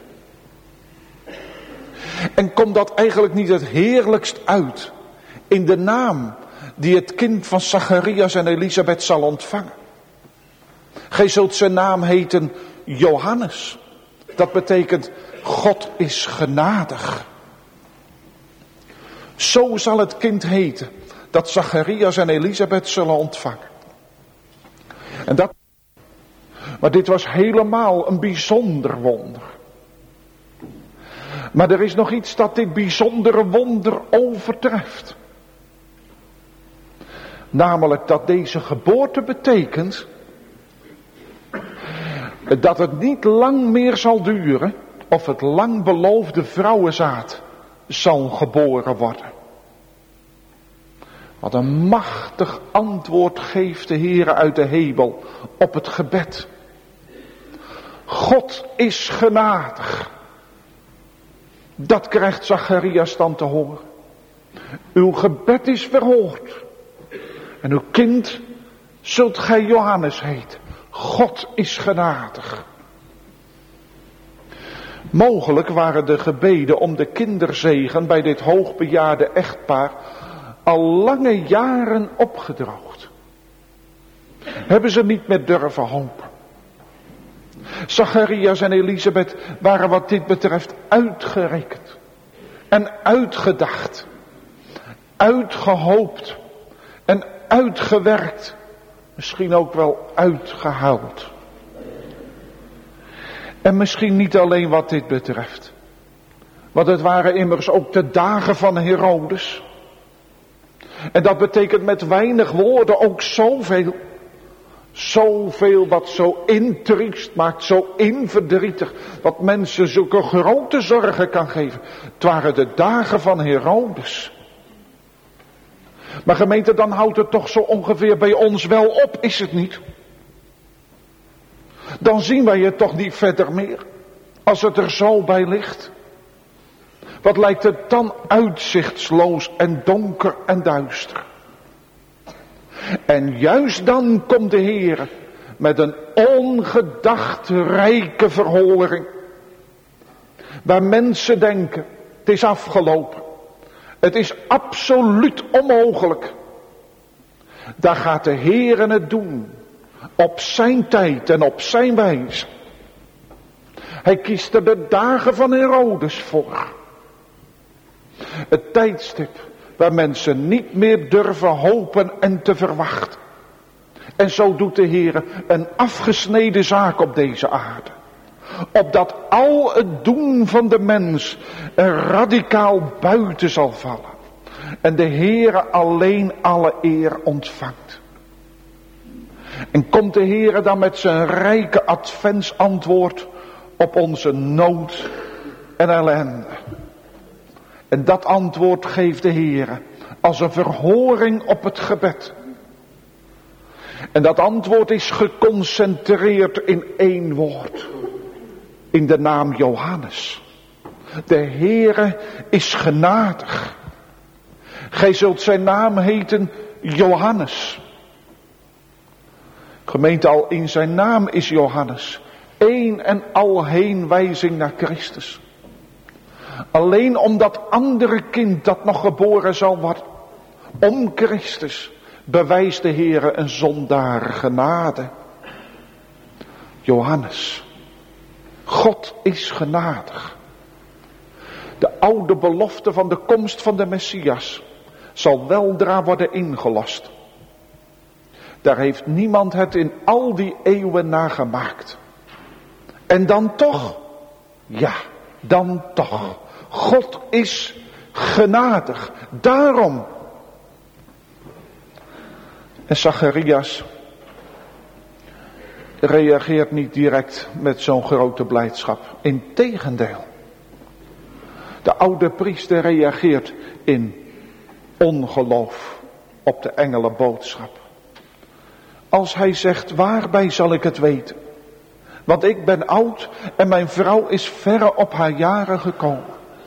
En komt dat eigenlijk niet het heerlijkst uit in de naam die het kind van Zacharias en Elisabeth zal ontvangen. Gij zult zijn naam heten Johannes. Dat betekent God is genadig. Zo zal het kind heten dat Zacharias en Elisabeth zullen ontvangen. Maar dit was helemaal een bijzonder wonder. Maar er is nog iets dat dit bijzondere wonder overtreft. Namelijk dat deze geboorte betekent dat het niet lang meer zal duren of het lang beloofde vrouwenzaad zal geboren worden. Wat een machtig antwoord geeft de Heere uit de hemel op het gebed. God is genadig. Dat krijgt Zacharias dan te horen. Uw gebed is verhoord. En uw kind zult gij Johannes heten. God is genadig. Mogelijk waren de gebeden om de kinderzegen bij dit hoogbejaarde echtpaar al lange jaren opgedroogd. Hebben ze niet meer durven hopen. Zacharias en Elisabeth waren wat dit betreft uitgerekend en uitgedacht, uitgehoopt en uitgewerkt, misschien ook wel uitgehuild. En misschien niet alleen wat dit betreft, want het waren immers ook de dagen van Herodes. En dat betekent met weinig woorden ook zoveel. Zoveel wat zo intriest maakt, zo inverdrietig, wat mensen zulke grote zorgen kan geven. Het waren de dagen van Herodes. Maar gemeente, dan houdt het toch zo ongeveer bij ons wel op, is het niet? Dan zien wij het toch niet verder meer, als het er zo bij ligt. Wat lijkt het dan uitzichtsloos en donker en duister. En juist dan komt de Heer met een ongedacht rijke verhoring. Waar mensen denken, het is afgelopen. Het is absoluut onmogelijk. Daar gaat de Heer het doen. Op zijn tijd en op zijn wijze. Hij kiest er de dagen van Herodes voor. Het tijdstip waar mensen niet meer durven hopen en te verwachten. En zo doet de Heer een afgesneden zaak op deze aarde. Opdat al het doen van de mens er radicaal buiten zal vallen. En de Heere alleen alle eer ontvangt. En komt de Heere dan met zijn rijke adventsantwoord op onze nood en ellende. En dat antwoord geeft de Heere als een verhoring op het gebed. En dat antwoord is geconcentreerd in één woord. In de naam Johannes. De Heere is genadig. Gij zult zijn naam heten Johannes. Gemeente, al in zijn naam is Johannes. Eén en alheen wijzing naar Christus. Alleen om dat andere kind dat nog geboren zal worden. Om Christus bewijst de Heere een zondaar genade. Johannes. God is genadig. De oude belofte van de komst van de Messias zal weldra worden ingelost. Daar heeft niemand het in al die eeuwen nagemaakt. En dan toch, ja, dan toch. God is genadig. Daarom. En Zacharias reageert niet direct met zo'n grote blijdschap. Integendeel. De oude priester reageert in ongeloof op de engelenboodschap. Als hij zegt, waarbij zal ik het weten? Want ik ben oud en mijn vrouw is verre op haar jaren gekomen.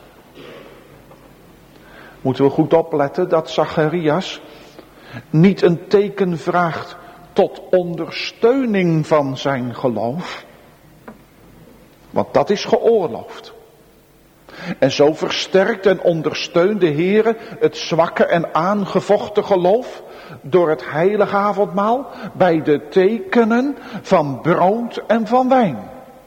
Moeten we goed opletten dat Zacharias niet een teken vraagt tot ondersteuning van zijn geloof. Want dat is geoorloofd. En zo versterkt en ondersteunt de Heere het zwakke en aangevochten geloof door het heilige avondmaal bij de tekenen van brood en van wijn.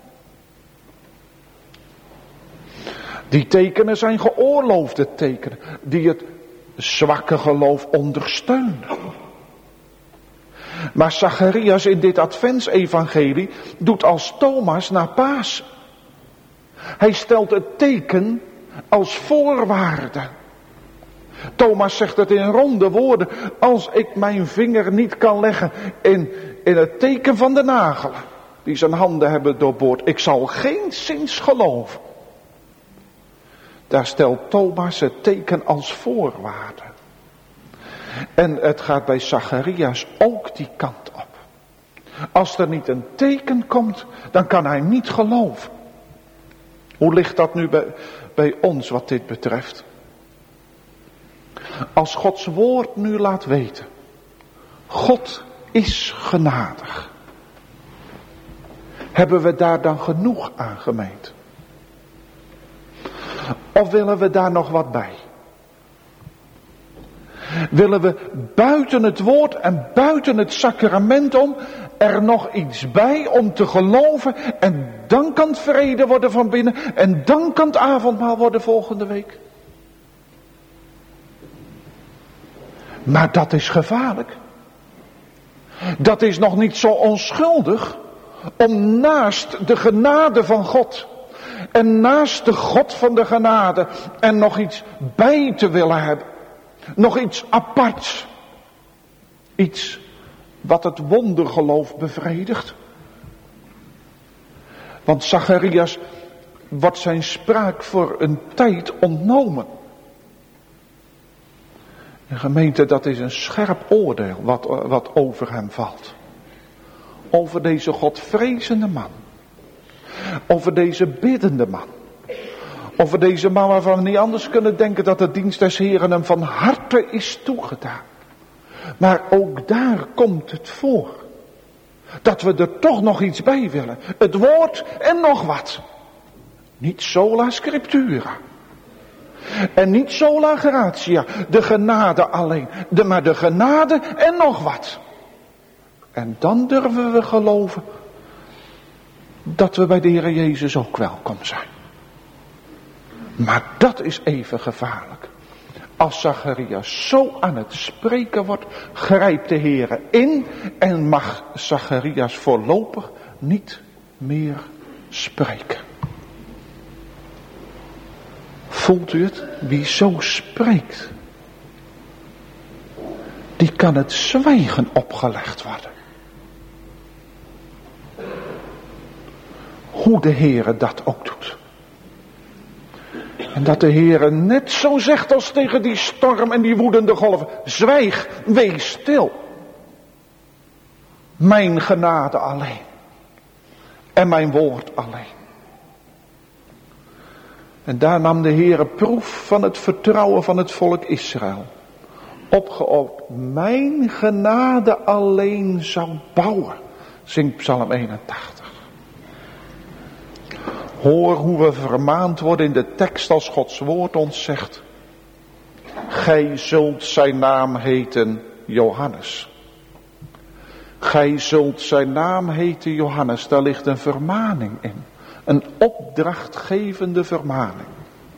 Die tekenen zijn geoorloofde tekenen die het zwakke geloof ondersteunen. Maar Zacharias in dit adventsevangelie doet als Thomas naar Pasen. Hij stelt het teken als voorwaarde. Thomas zegt het in ronde woorden. Als ik mijn vinger niet kan leggen in het teken van de nagelen die zijn handen hebben doorboord. Ik zal geenszins geloven. Daar stelt Thomas het teken als voorwaarde. En het gaat bij Zacharias ook die kant op. Als er niet een teken komt, dan kan hij niet geloven. Hoe ligt dat nu bij ons wat dit betreft? Als Gods woord nu laat weten. God is genadig. Hebben we daar dan genoeg aan gemeend? Of willen we daar nog wat bij? Willen we buiten het woord en buiten het sacrament om er nog iets bij om te geloven en dan kan het vrede worden van binnen en dan kan het avondmaal worden volgende week? Maar dat is gevaarlijk. Dat is nog niet zo onschuldig om naast de genade van God en naast de God van de genade er nog iets bij te willen hebben. Nog iets aparts. Iets wat het wondergeloof bevredigt. Want Zacharias wordt zijn spraak voor een tijd ontnomen. En gemeente, dat is een scherp oordeel wat over hem valt. Over deze Godvrezende man. Over deze biddende man. Over deze man waarvan we niet anders kunnen denken dat de dienst des Heren hem van harte is toegedaan. Maar ook daar komt het voor. Dat we er toch nog iets bij willen. Het woord en nog wat. Niet sola scriptura. En niet sola gratia. De genade alleen. Maar de genade en nog wat. En dan durven we geloven dat we bij de Heer Jezus ook welkom zijn. Maar dat is even gevaarlijk. Als Zacharias zo aan het spreken wordt, grijpt de Heer in en mag Zacharias voorlopig niet meer spreken. Voelt u het? Wie zo spreekt, die kan het zwijgen opgelegd worden. Hoe de Heere dat ook doet. En dat de Heere net zo zegt als tegen die storm en die woedende golven. Zwijg, wees stil. Mijn genade alleen. En mijn woord alleen. En daar nam de Heere proef van het vertrouwen van het volk Israël. Opgeopend, mijn genade alleen zou bouwen, zingt Psalm 81. Hoor hoe we vermaand worden in de tekst als Gods woord ons zegt. Gij zult zijn naam heten Johannes. Gij zult zijn naam heten Johannes. Daar ligt een vermaning in. Een opdrachtgevende vermaning.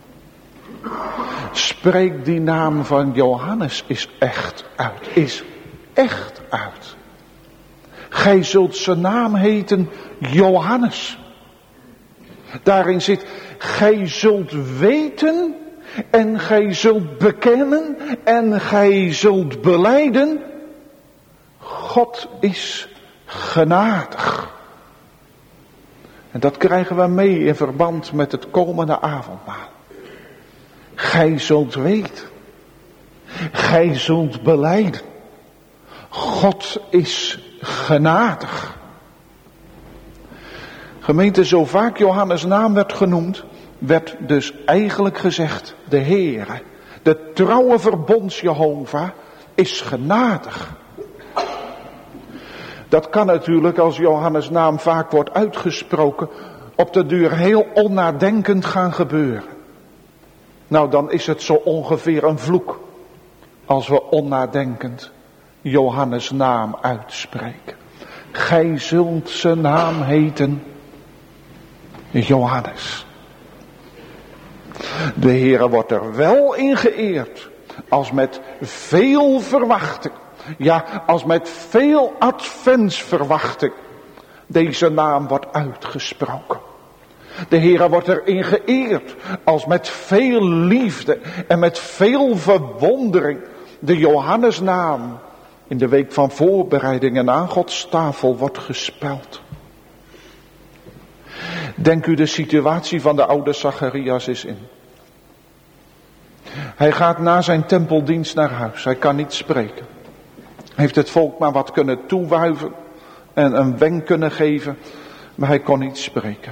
Spreek die naam van Johannes is echt uit. Is echt uit. Gij zult zijn naam heten Johannes. Daarin zit, gij zult weten en gij zult bekennen en gij zult belijden. God is genadig. En dat krijgen we mee in verband met het komende avondmaal. Gij zult weten. Gij zult belijden. God is genadig. Gemeente, zo vaak Johannes' naam werd genoemd, werd dus eigenlijk gezegd, de Heere, de trouwe verbonds Jehovah, is genadig. Dat kan natuurlijk, als Johannes' naam vaak wordt uitgesproken, op de duur heel onnadenkend gaan gebeuren. Nou, dan is het zo ongeveer een vloek, als we onnadenkend Johannes' naam uitspreken. Gij zult zijn naam heten Johannes. De Heere wordt er wel in geëerd, als met veel verwachting, ja, als met veel adventsverwachting deze naam wordt uitgesproken. De Heere wordt erin geëerd, als met veel liefde en met veel verwondering de Johannesnaam in de week van voorbereidingen aan Gods tafel wordt gespeld. Denk u de situatie van de oude Zacharias eens in. Hij gaat na zijn tempeldienst naar huis. Hij kan niet spreken. Heeft het volk maar wat kunnen toewuiven en een wenk kunnen geven, maar hij kon niet spreken.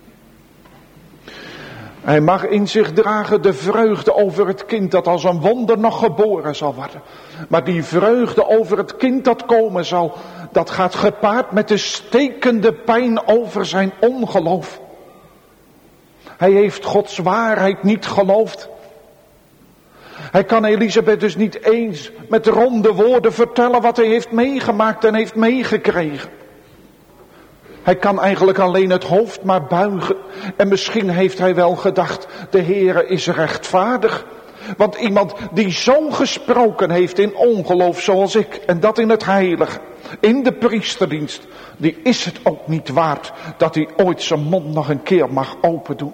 Hij mag in zich dragen de vreugde over het kind dat als een wonder nog geboren zal worden. Maar die vreugde over het kind dat komen zal, dat gaat gepaard met de stekende pijn over zijn ongeloof. Hij heeft Gods waarheid niet geloofd. Hij kan Elisabeth dus niet eens met ronde woorden vertellen wat hij heeft meegemaakt en heeft meegekregen. Hij kan eigenlijk alleen het hoofd maar buigen. En misschien heeft hij wel gedacht, de Heere is rechtvaardig. Want iemand die zo gesproken heeft in ongeloof zoals ik, en dat in het heilige, in de priesterdienst, die is het ook niet waard dat hij ooit zijn mond nog een keer mag open doen.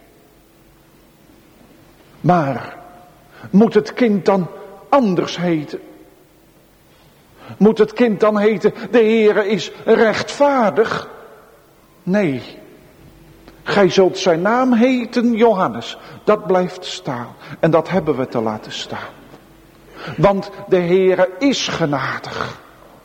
Maar moet het kind dan anders heten? Moet het kind dan heten, de Heere is rechtvaardig? Nee. Gij zult zijn naam heten Johannes. Dat blijft staan. En dat hebben we te laten staan. Want de Heere is genadig.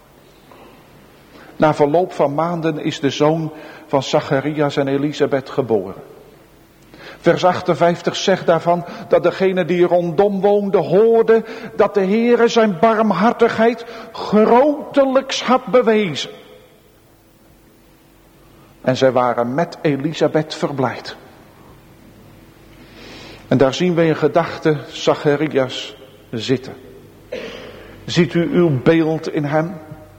Na verloop van maanden is de zoon van Zacharias en Elisabeth geboren. Vers 58 zegt daarvan dat degene die rondom woonde hoorde dat de Heere zijn barmhartigheid grotelijks had bewezen. En zij waren met Elisabeth verblijd. En daar zien we in gedachten Zacharias zitten. Ziet u uw beeld in hem?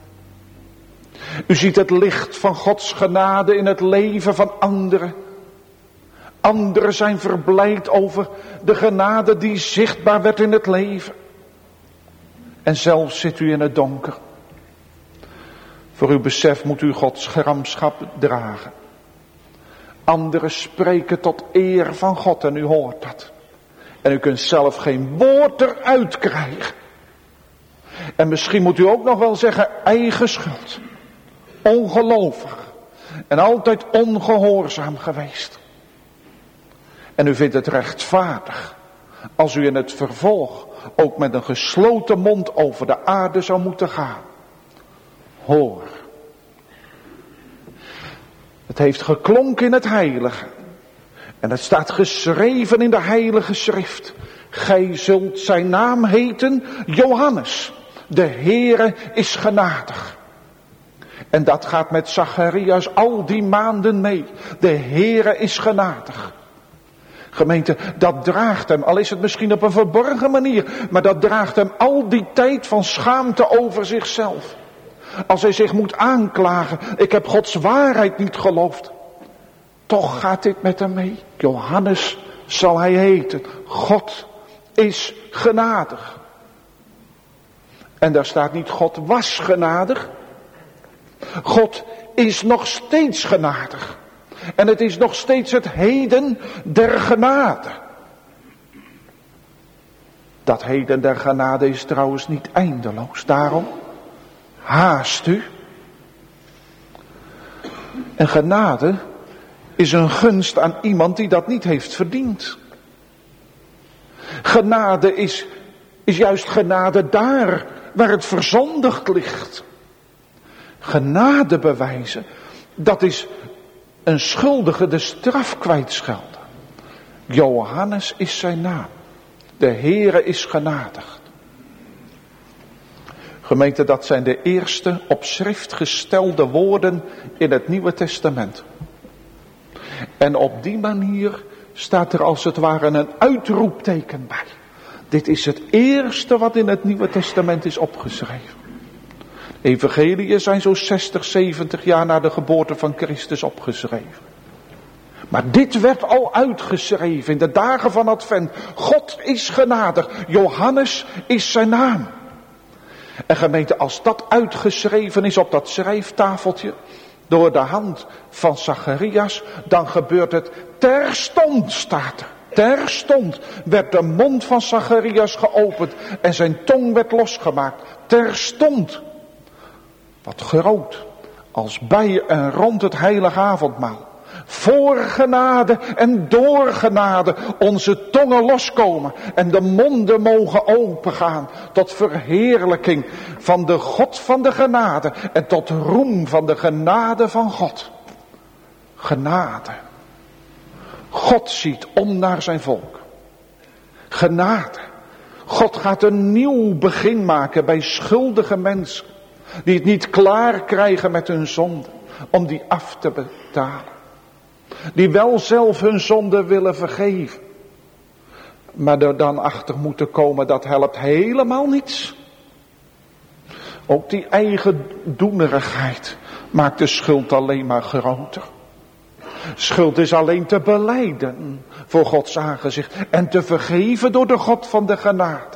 U ziet het licht van Gods genade in het leven van anderen. Anderen zijn verblijd over de genade die zichtbaar werd in het leven. En zelf zit u in het donker. Voor uw besef moet u Gods gramschap dragen. Anderen spreken tot eer van God en u hoort dat. En u kunt zelf geen woord eruit krijgen. En misschien moet u ook nog wel zeggen eigen schuld. Ongelovig. En altijd ongehoorzaam geweest. En u vindt het rechtvaardig als u in het vervolg ook met een gesloten mond over de aarde zou moeten gaan. Hoor. Het heeft geklonken in het heilige. En het staat geschreven in de heilige schrift. Gij zult zijn naam heten Johannes. De Heere is genadig. En dat gaat met Zacharias al die maanden mee. De Heere is genadig. Gemeente, dat draagt hem, al is het misschien op een verborgen manier, maar dat draagt hem al die tijd van schaamte over zichzelf. Als hij zich moet aanklagen, ik heb Gods waarheid niet geloofd. Toch gaat dit met hem mee. Johannes zal hij heten. God is genadig. En daar staat niet God was genadig. God is nog steeds genadig. En het is nog steeds het heden der genade. Dat heden der genade is trouwens niet eindeloos. Daarom haast u. En genade is een gunst aan iemand die dat niet heeft verdiend. Genade is juist genade daar waar het verzondigd ligt. Genade bewijzen, dat is een schuldige de straf kwijtschelden. Johannes is zijn naam. De Heere is genadig. Gemeente, dat zijn de eerste op schrift gestelde woorden in het Nieuwe Testament. En op die manier staat er als het ware een uitroepteken bij. Dit is het eerste wat in het Nieuwe Testament is opgeschreven. Evangeliën zijn zo 60, 70 jaar na de geboorte van Christus opgeschreven. Maar dit werd al uitgeschreven in de dagen van Advent. God is genadig. Johannes is zijn naam. En gemeente, als dat uitgeschreven is op dat schrijftafeltje, door de hand van Zacharias, dan gebeurt het terstond, staat er. Terstond werd de mond van Zacharias geopend en zijn tong werd losgemaakt. Terstond. Wat groot, als bij en rond het heilige avondmaal. Voor genade en door genade onze tongen loskomen en de monden mogen opengaan tot verheerlijking van de God van de genade en tot roem van de genade van God. Genade. God ziet om naar zijn volk. Genade. God gaat een nieuw begin maken bij schuldige mensen die het niet klaar krijgen met hun zonde om die af te betalen. Die wel zelf hun zonde willen vergeven. Maar er dan achter moeten komen, dat helpt helemaal niets. Ook die eigen doenerigheid maakt de schuld alleen maar groter. Schuld is alleen te belijden voor Gods aangezicht en te vergeven door de God van de genade.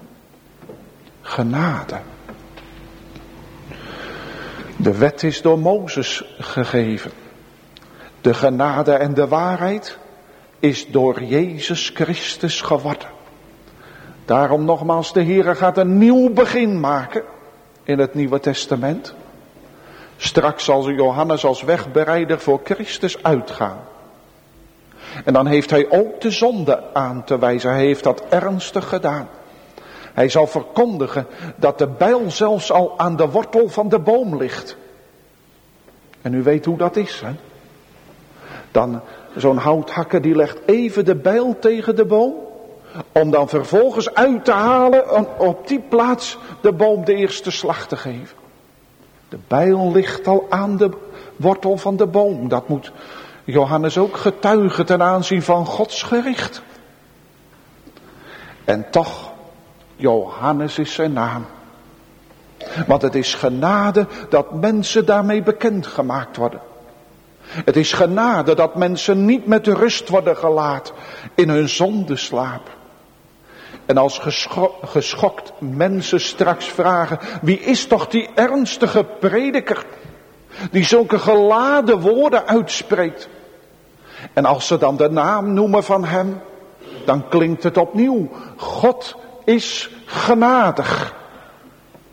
Genade. De wet is door Mozes gegeven. De genade en de waarheid is door Jezus Christus geworden. Daarom nogmaals, de Heere gaat een nieuw begin maken in het Nieuwe Testament. Straks zal Johannes als wegbereider voor Christus uitgaan. En dan heeft hij ook de zonde aan te wijzen. Hij heeft dat ernstig gedaan. Hij zal verkondigen dat de bijl zelfs al aan de wortel van de boom ligt. En u weet hoe dat is, hè? Dan zo'n houthakker die legt even de bijl tegen de boom. Om dan vervolgens uit te halen op die plaats de boom de eerste slag te geven. De bijl ligt al aan de wortel van de boom. Dat moet Johannes ook getuigen ten aanzien van Gods gericht. En toch, Johannes is zijn naam. Want het is genade dat mensen daarmee bekendgemaakt worden. Het is genade dat mensen niet met rust worden gelaten in hun zondeslaap. En als geschokt mensen straks vragen, wie is toch die ernstige prediker die zulke geladen woorden uitspreekt? En als ze dan de naam noemen van hem, dan klinkt het opnieuw. God is genadig.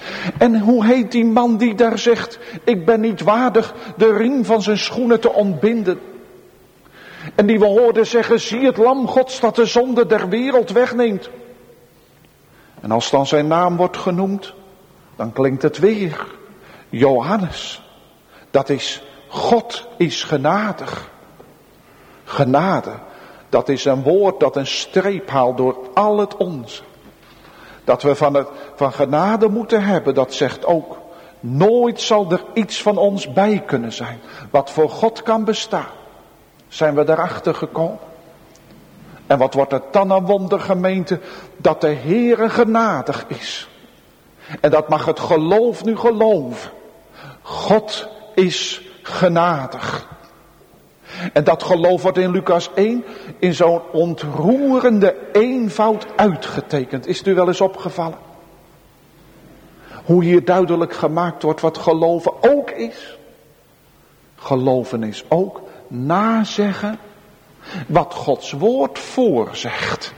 En hoe heet die man die daar zegt, ik ben niet waardig de riem van zijn schoenen te ontbinden. En die we hoorden zeggen, zie het lam Gods dat de zonde der wereld wegneemt. En als dan zijn naam wordt genoemd, dan klinkt het weer. Johannes, dat is, God is genadig. Genade, dat is een woord dat een streep haalt door al het onze. Dat we van genade moeten hebben, dat zegt ook, nooit zal er iets van ons bij kunnen zijn, wat voor God kan bestaan. Zijn we daarachter gekomen? En wat wordt het dan een wonder, gemeente, dat de Heere genadig is. En dat mag het geloof nu geloven. God is genadig. En dat geloof wordt in Lucas 1 in zo'n ontroerende eenvoud uitgetekend. Is het u wel eens opgevallen? Hoe hier duidelijk gemaakt wordt wat geloven ook is. Geloven is ook nazeggen wat Gods woord voorzegt.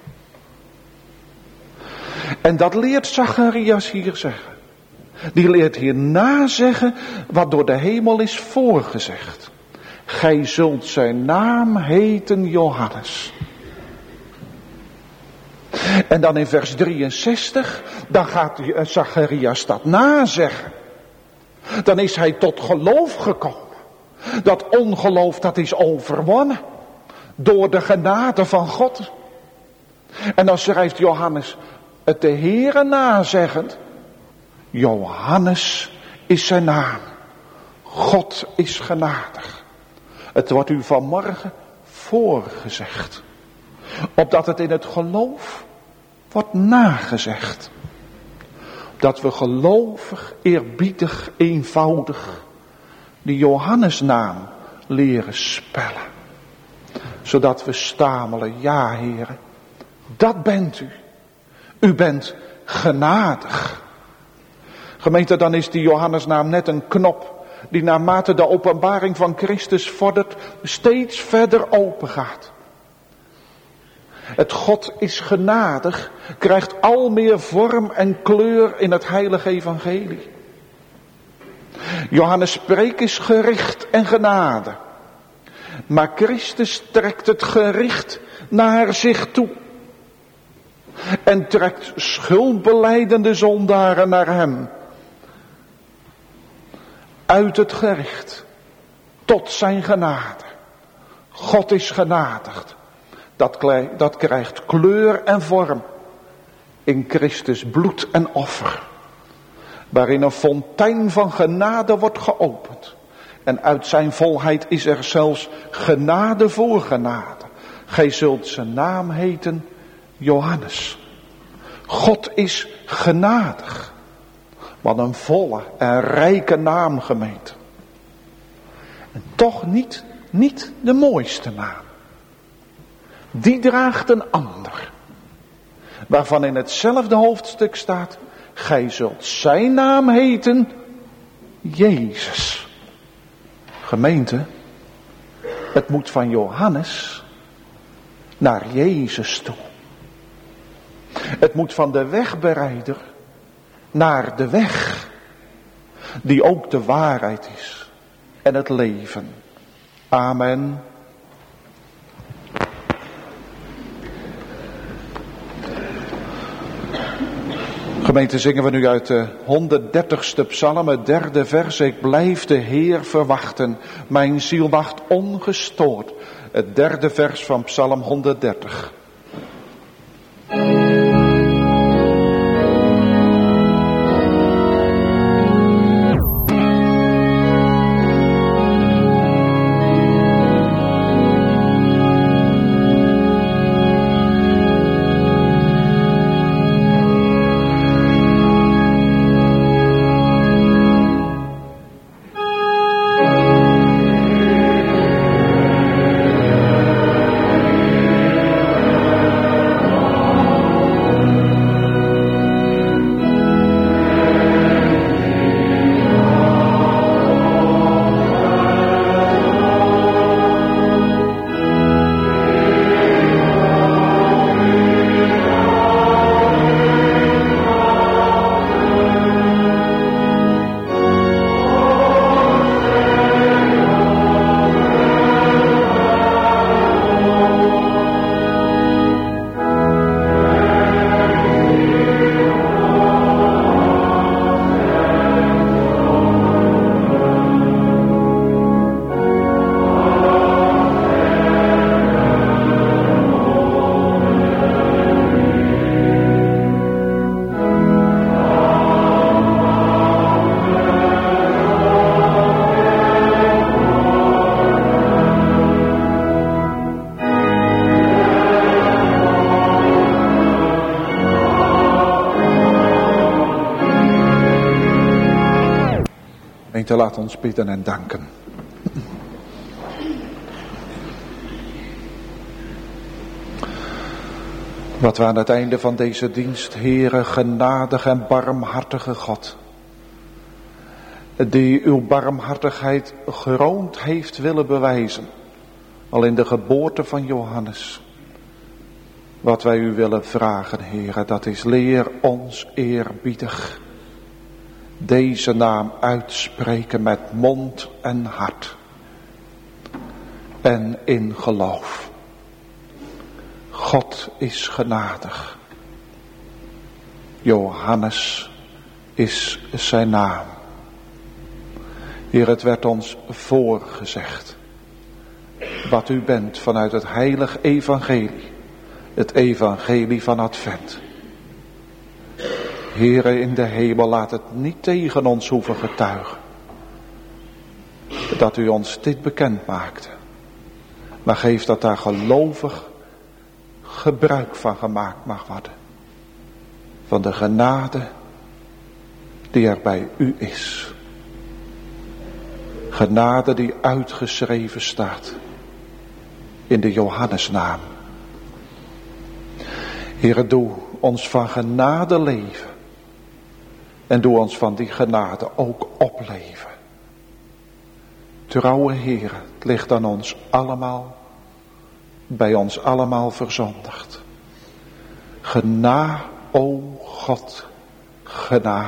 En dat leert Zacharias hier zeggen. Die leert hier nazeggen wat door de hemel is voorgezegd. Gij zult zijn naam heten Johannes. En dan in vers 63, dan gaat Zacharias dat nazeggen. Dan is hij tot geloof gekomen. Dat ongeloof dat is overwonnen. Door de genade van God. En dan schrijft Johannes het de Heere nazeggend. Johannes is zijn naam. God is genadig. Het wordt u vanmorgen voorgezegd. Opdat het in het geloof wordt nagezegd. Opdat we gelovig, eerbiedig, eenvoudig die Johannesnaam leren spellen. Zodat we stamelen, ja Heere, dat bent u. U bent genadig. Gemeente, dan is die Johannesnaam net een knop die naarmate de openbaring van Christus vordert steeds verder open gaat. Het God is genadig krijgt al meer vorm en kleur in het heilige evangelie. Johannes' spreek is gericht en genade. Maar Christus trekt het gericht naar zich toe. En trekt schuldbelijdende zondaren naar hem. Uit het gericht tot zijn genade. God is genadigd. Dat krijgt kleur en vorm in Christus bloed en offer. Waarin een fontein van genade wordt geopend. En uit zijn volheid is er zelfs genade voor genade. Gij zult zijn naam heten Johannes. God is genadig. Wat een volle en rijke naam, gemeente. En toch niet de mooiste naam. Die draagt een ander. Waarvan in hetzelfde hoofdstuk staat. Gij zult zijn naam heten Jezus. Gemeente. Het moet van Johannes naar Jezus toe. Het moet van de wegbereider naar de weg. Die ook de waarheid is. En het leven. Amen. Gemeente, zingen we nu uit de 130ste psalm, het 3e vers. Ik blijf de Heer verwachten, mijn ziel wacht ongestoord. Het 3e vers van psalm 130. Gemeente, laat ons bidden en danken. Wat we aan het einde van deze dienst, Heere, genadig en barmhartige God, die uw barmhartigheid geroond heeft willen bewijzen, al in de geboorte van Johannes. Wat wij u willen vragen, Heere, dat is: leer ons eerbiedig deze naam uitspreken met mond en hart en in geloof. God is genadig. Johannes is zijn naam. Heer, het werd ons voorgezegd wat u bent vanuit het heilig evangelie. Het evangelie van Advent. Heere in de hemel, laat het niet tegen ons hoeven getuigen dat u ons dit bekend maakte. Maar geef dat daar gelovig gebruik van gemaakt mag worden. Van de genade die er bij u is. Genade die uitgeschreven staat in de Johannesnaam. Heere, doe ons van genade leven. En doe ons van die genade ook opleven. Trouwe Heere, het ligt aan ons allemaal, bij ons allemaal verzondigd. Gena, o God, gena.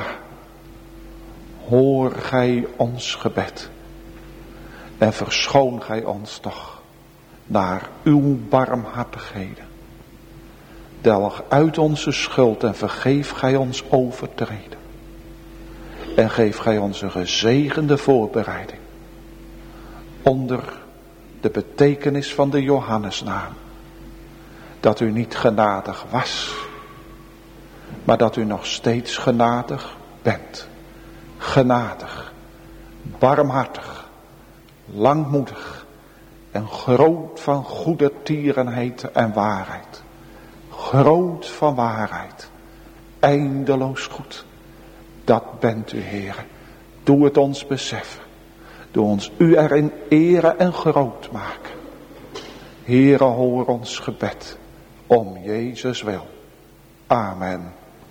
Hoor gij ons gebed. En verschoon gij ons toch naar uw barmhartigheden. Delg uit onze schuld en vergeef gij ons overtreden. En geef gij ons een gezegende voorbereiding. Onder de betekenis van de Johannesnaam. Dat u niet genadig was. Maar dat u nog steeds genadig bent. Genadig. Barmhartig. Langmoedig. En groot van goede tierenheid en waarheid. Groot van waarheid. Eindeloos goed. Dat bent u, Heere. Doe het ons beseffen. Doe ons u erin eren en groot maken. Heere, hoor ons gebed. Om Jezus wil. Amen.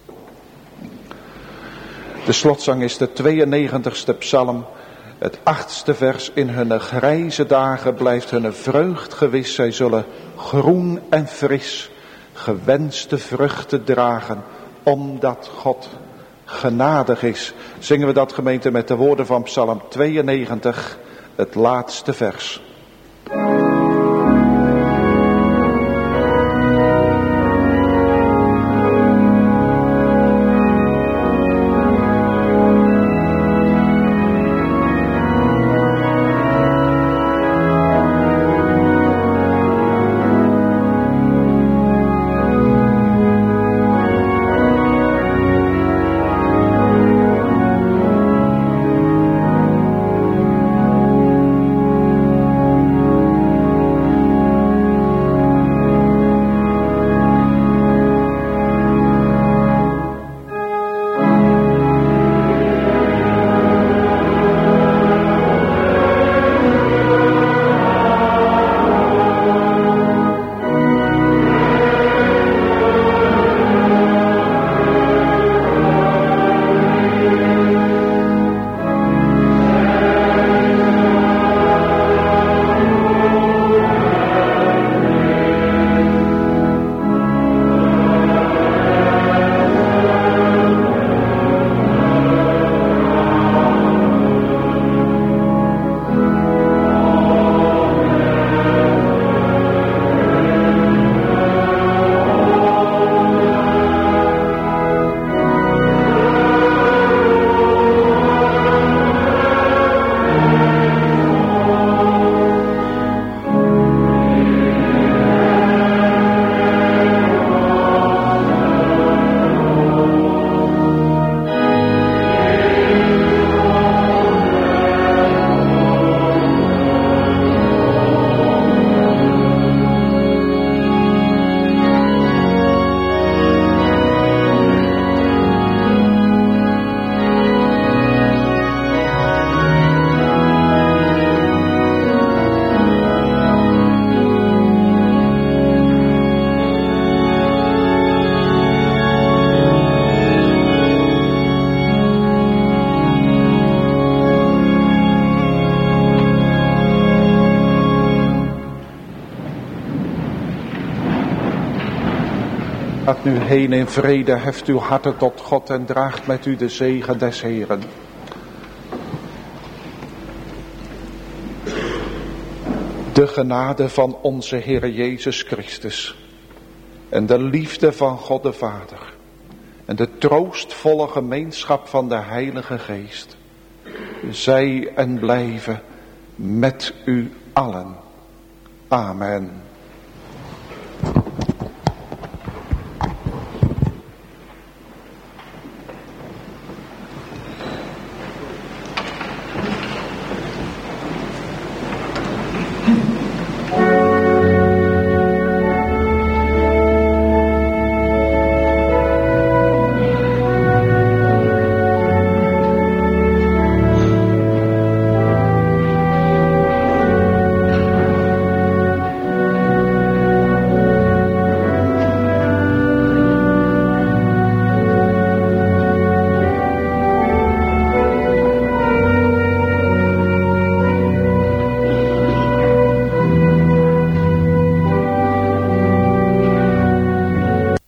De slotzang is de 92ste psalm. Het 8ste vers. In hun grijze dagen blijft hun vreugd gewis. Zij zullen groen en fris gewenste vruchten dragen. Omdat God genadig is. Zingen we dat, gemeente, met de woorden van psalm 92, het laatste vers. Gaat nu heen in vrede, heft uw harten tot God en draagt met u de zegen des Heeren. De genade van onze Heer Jezus Christus en de liefde van God de Vader en de troostvolle gemeenschap van de Heilige Geest, zij en blijven met u allen. Amen.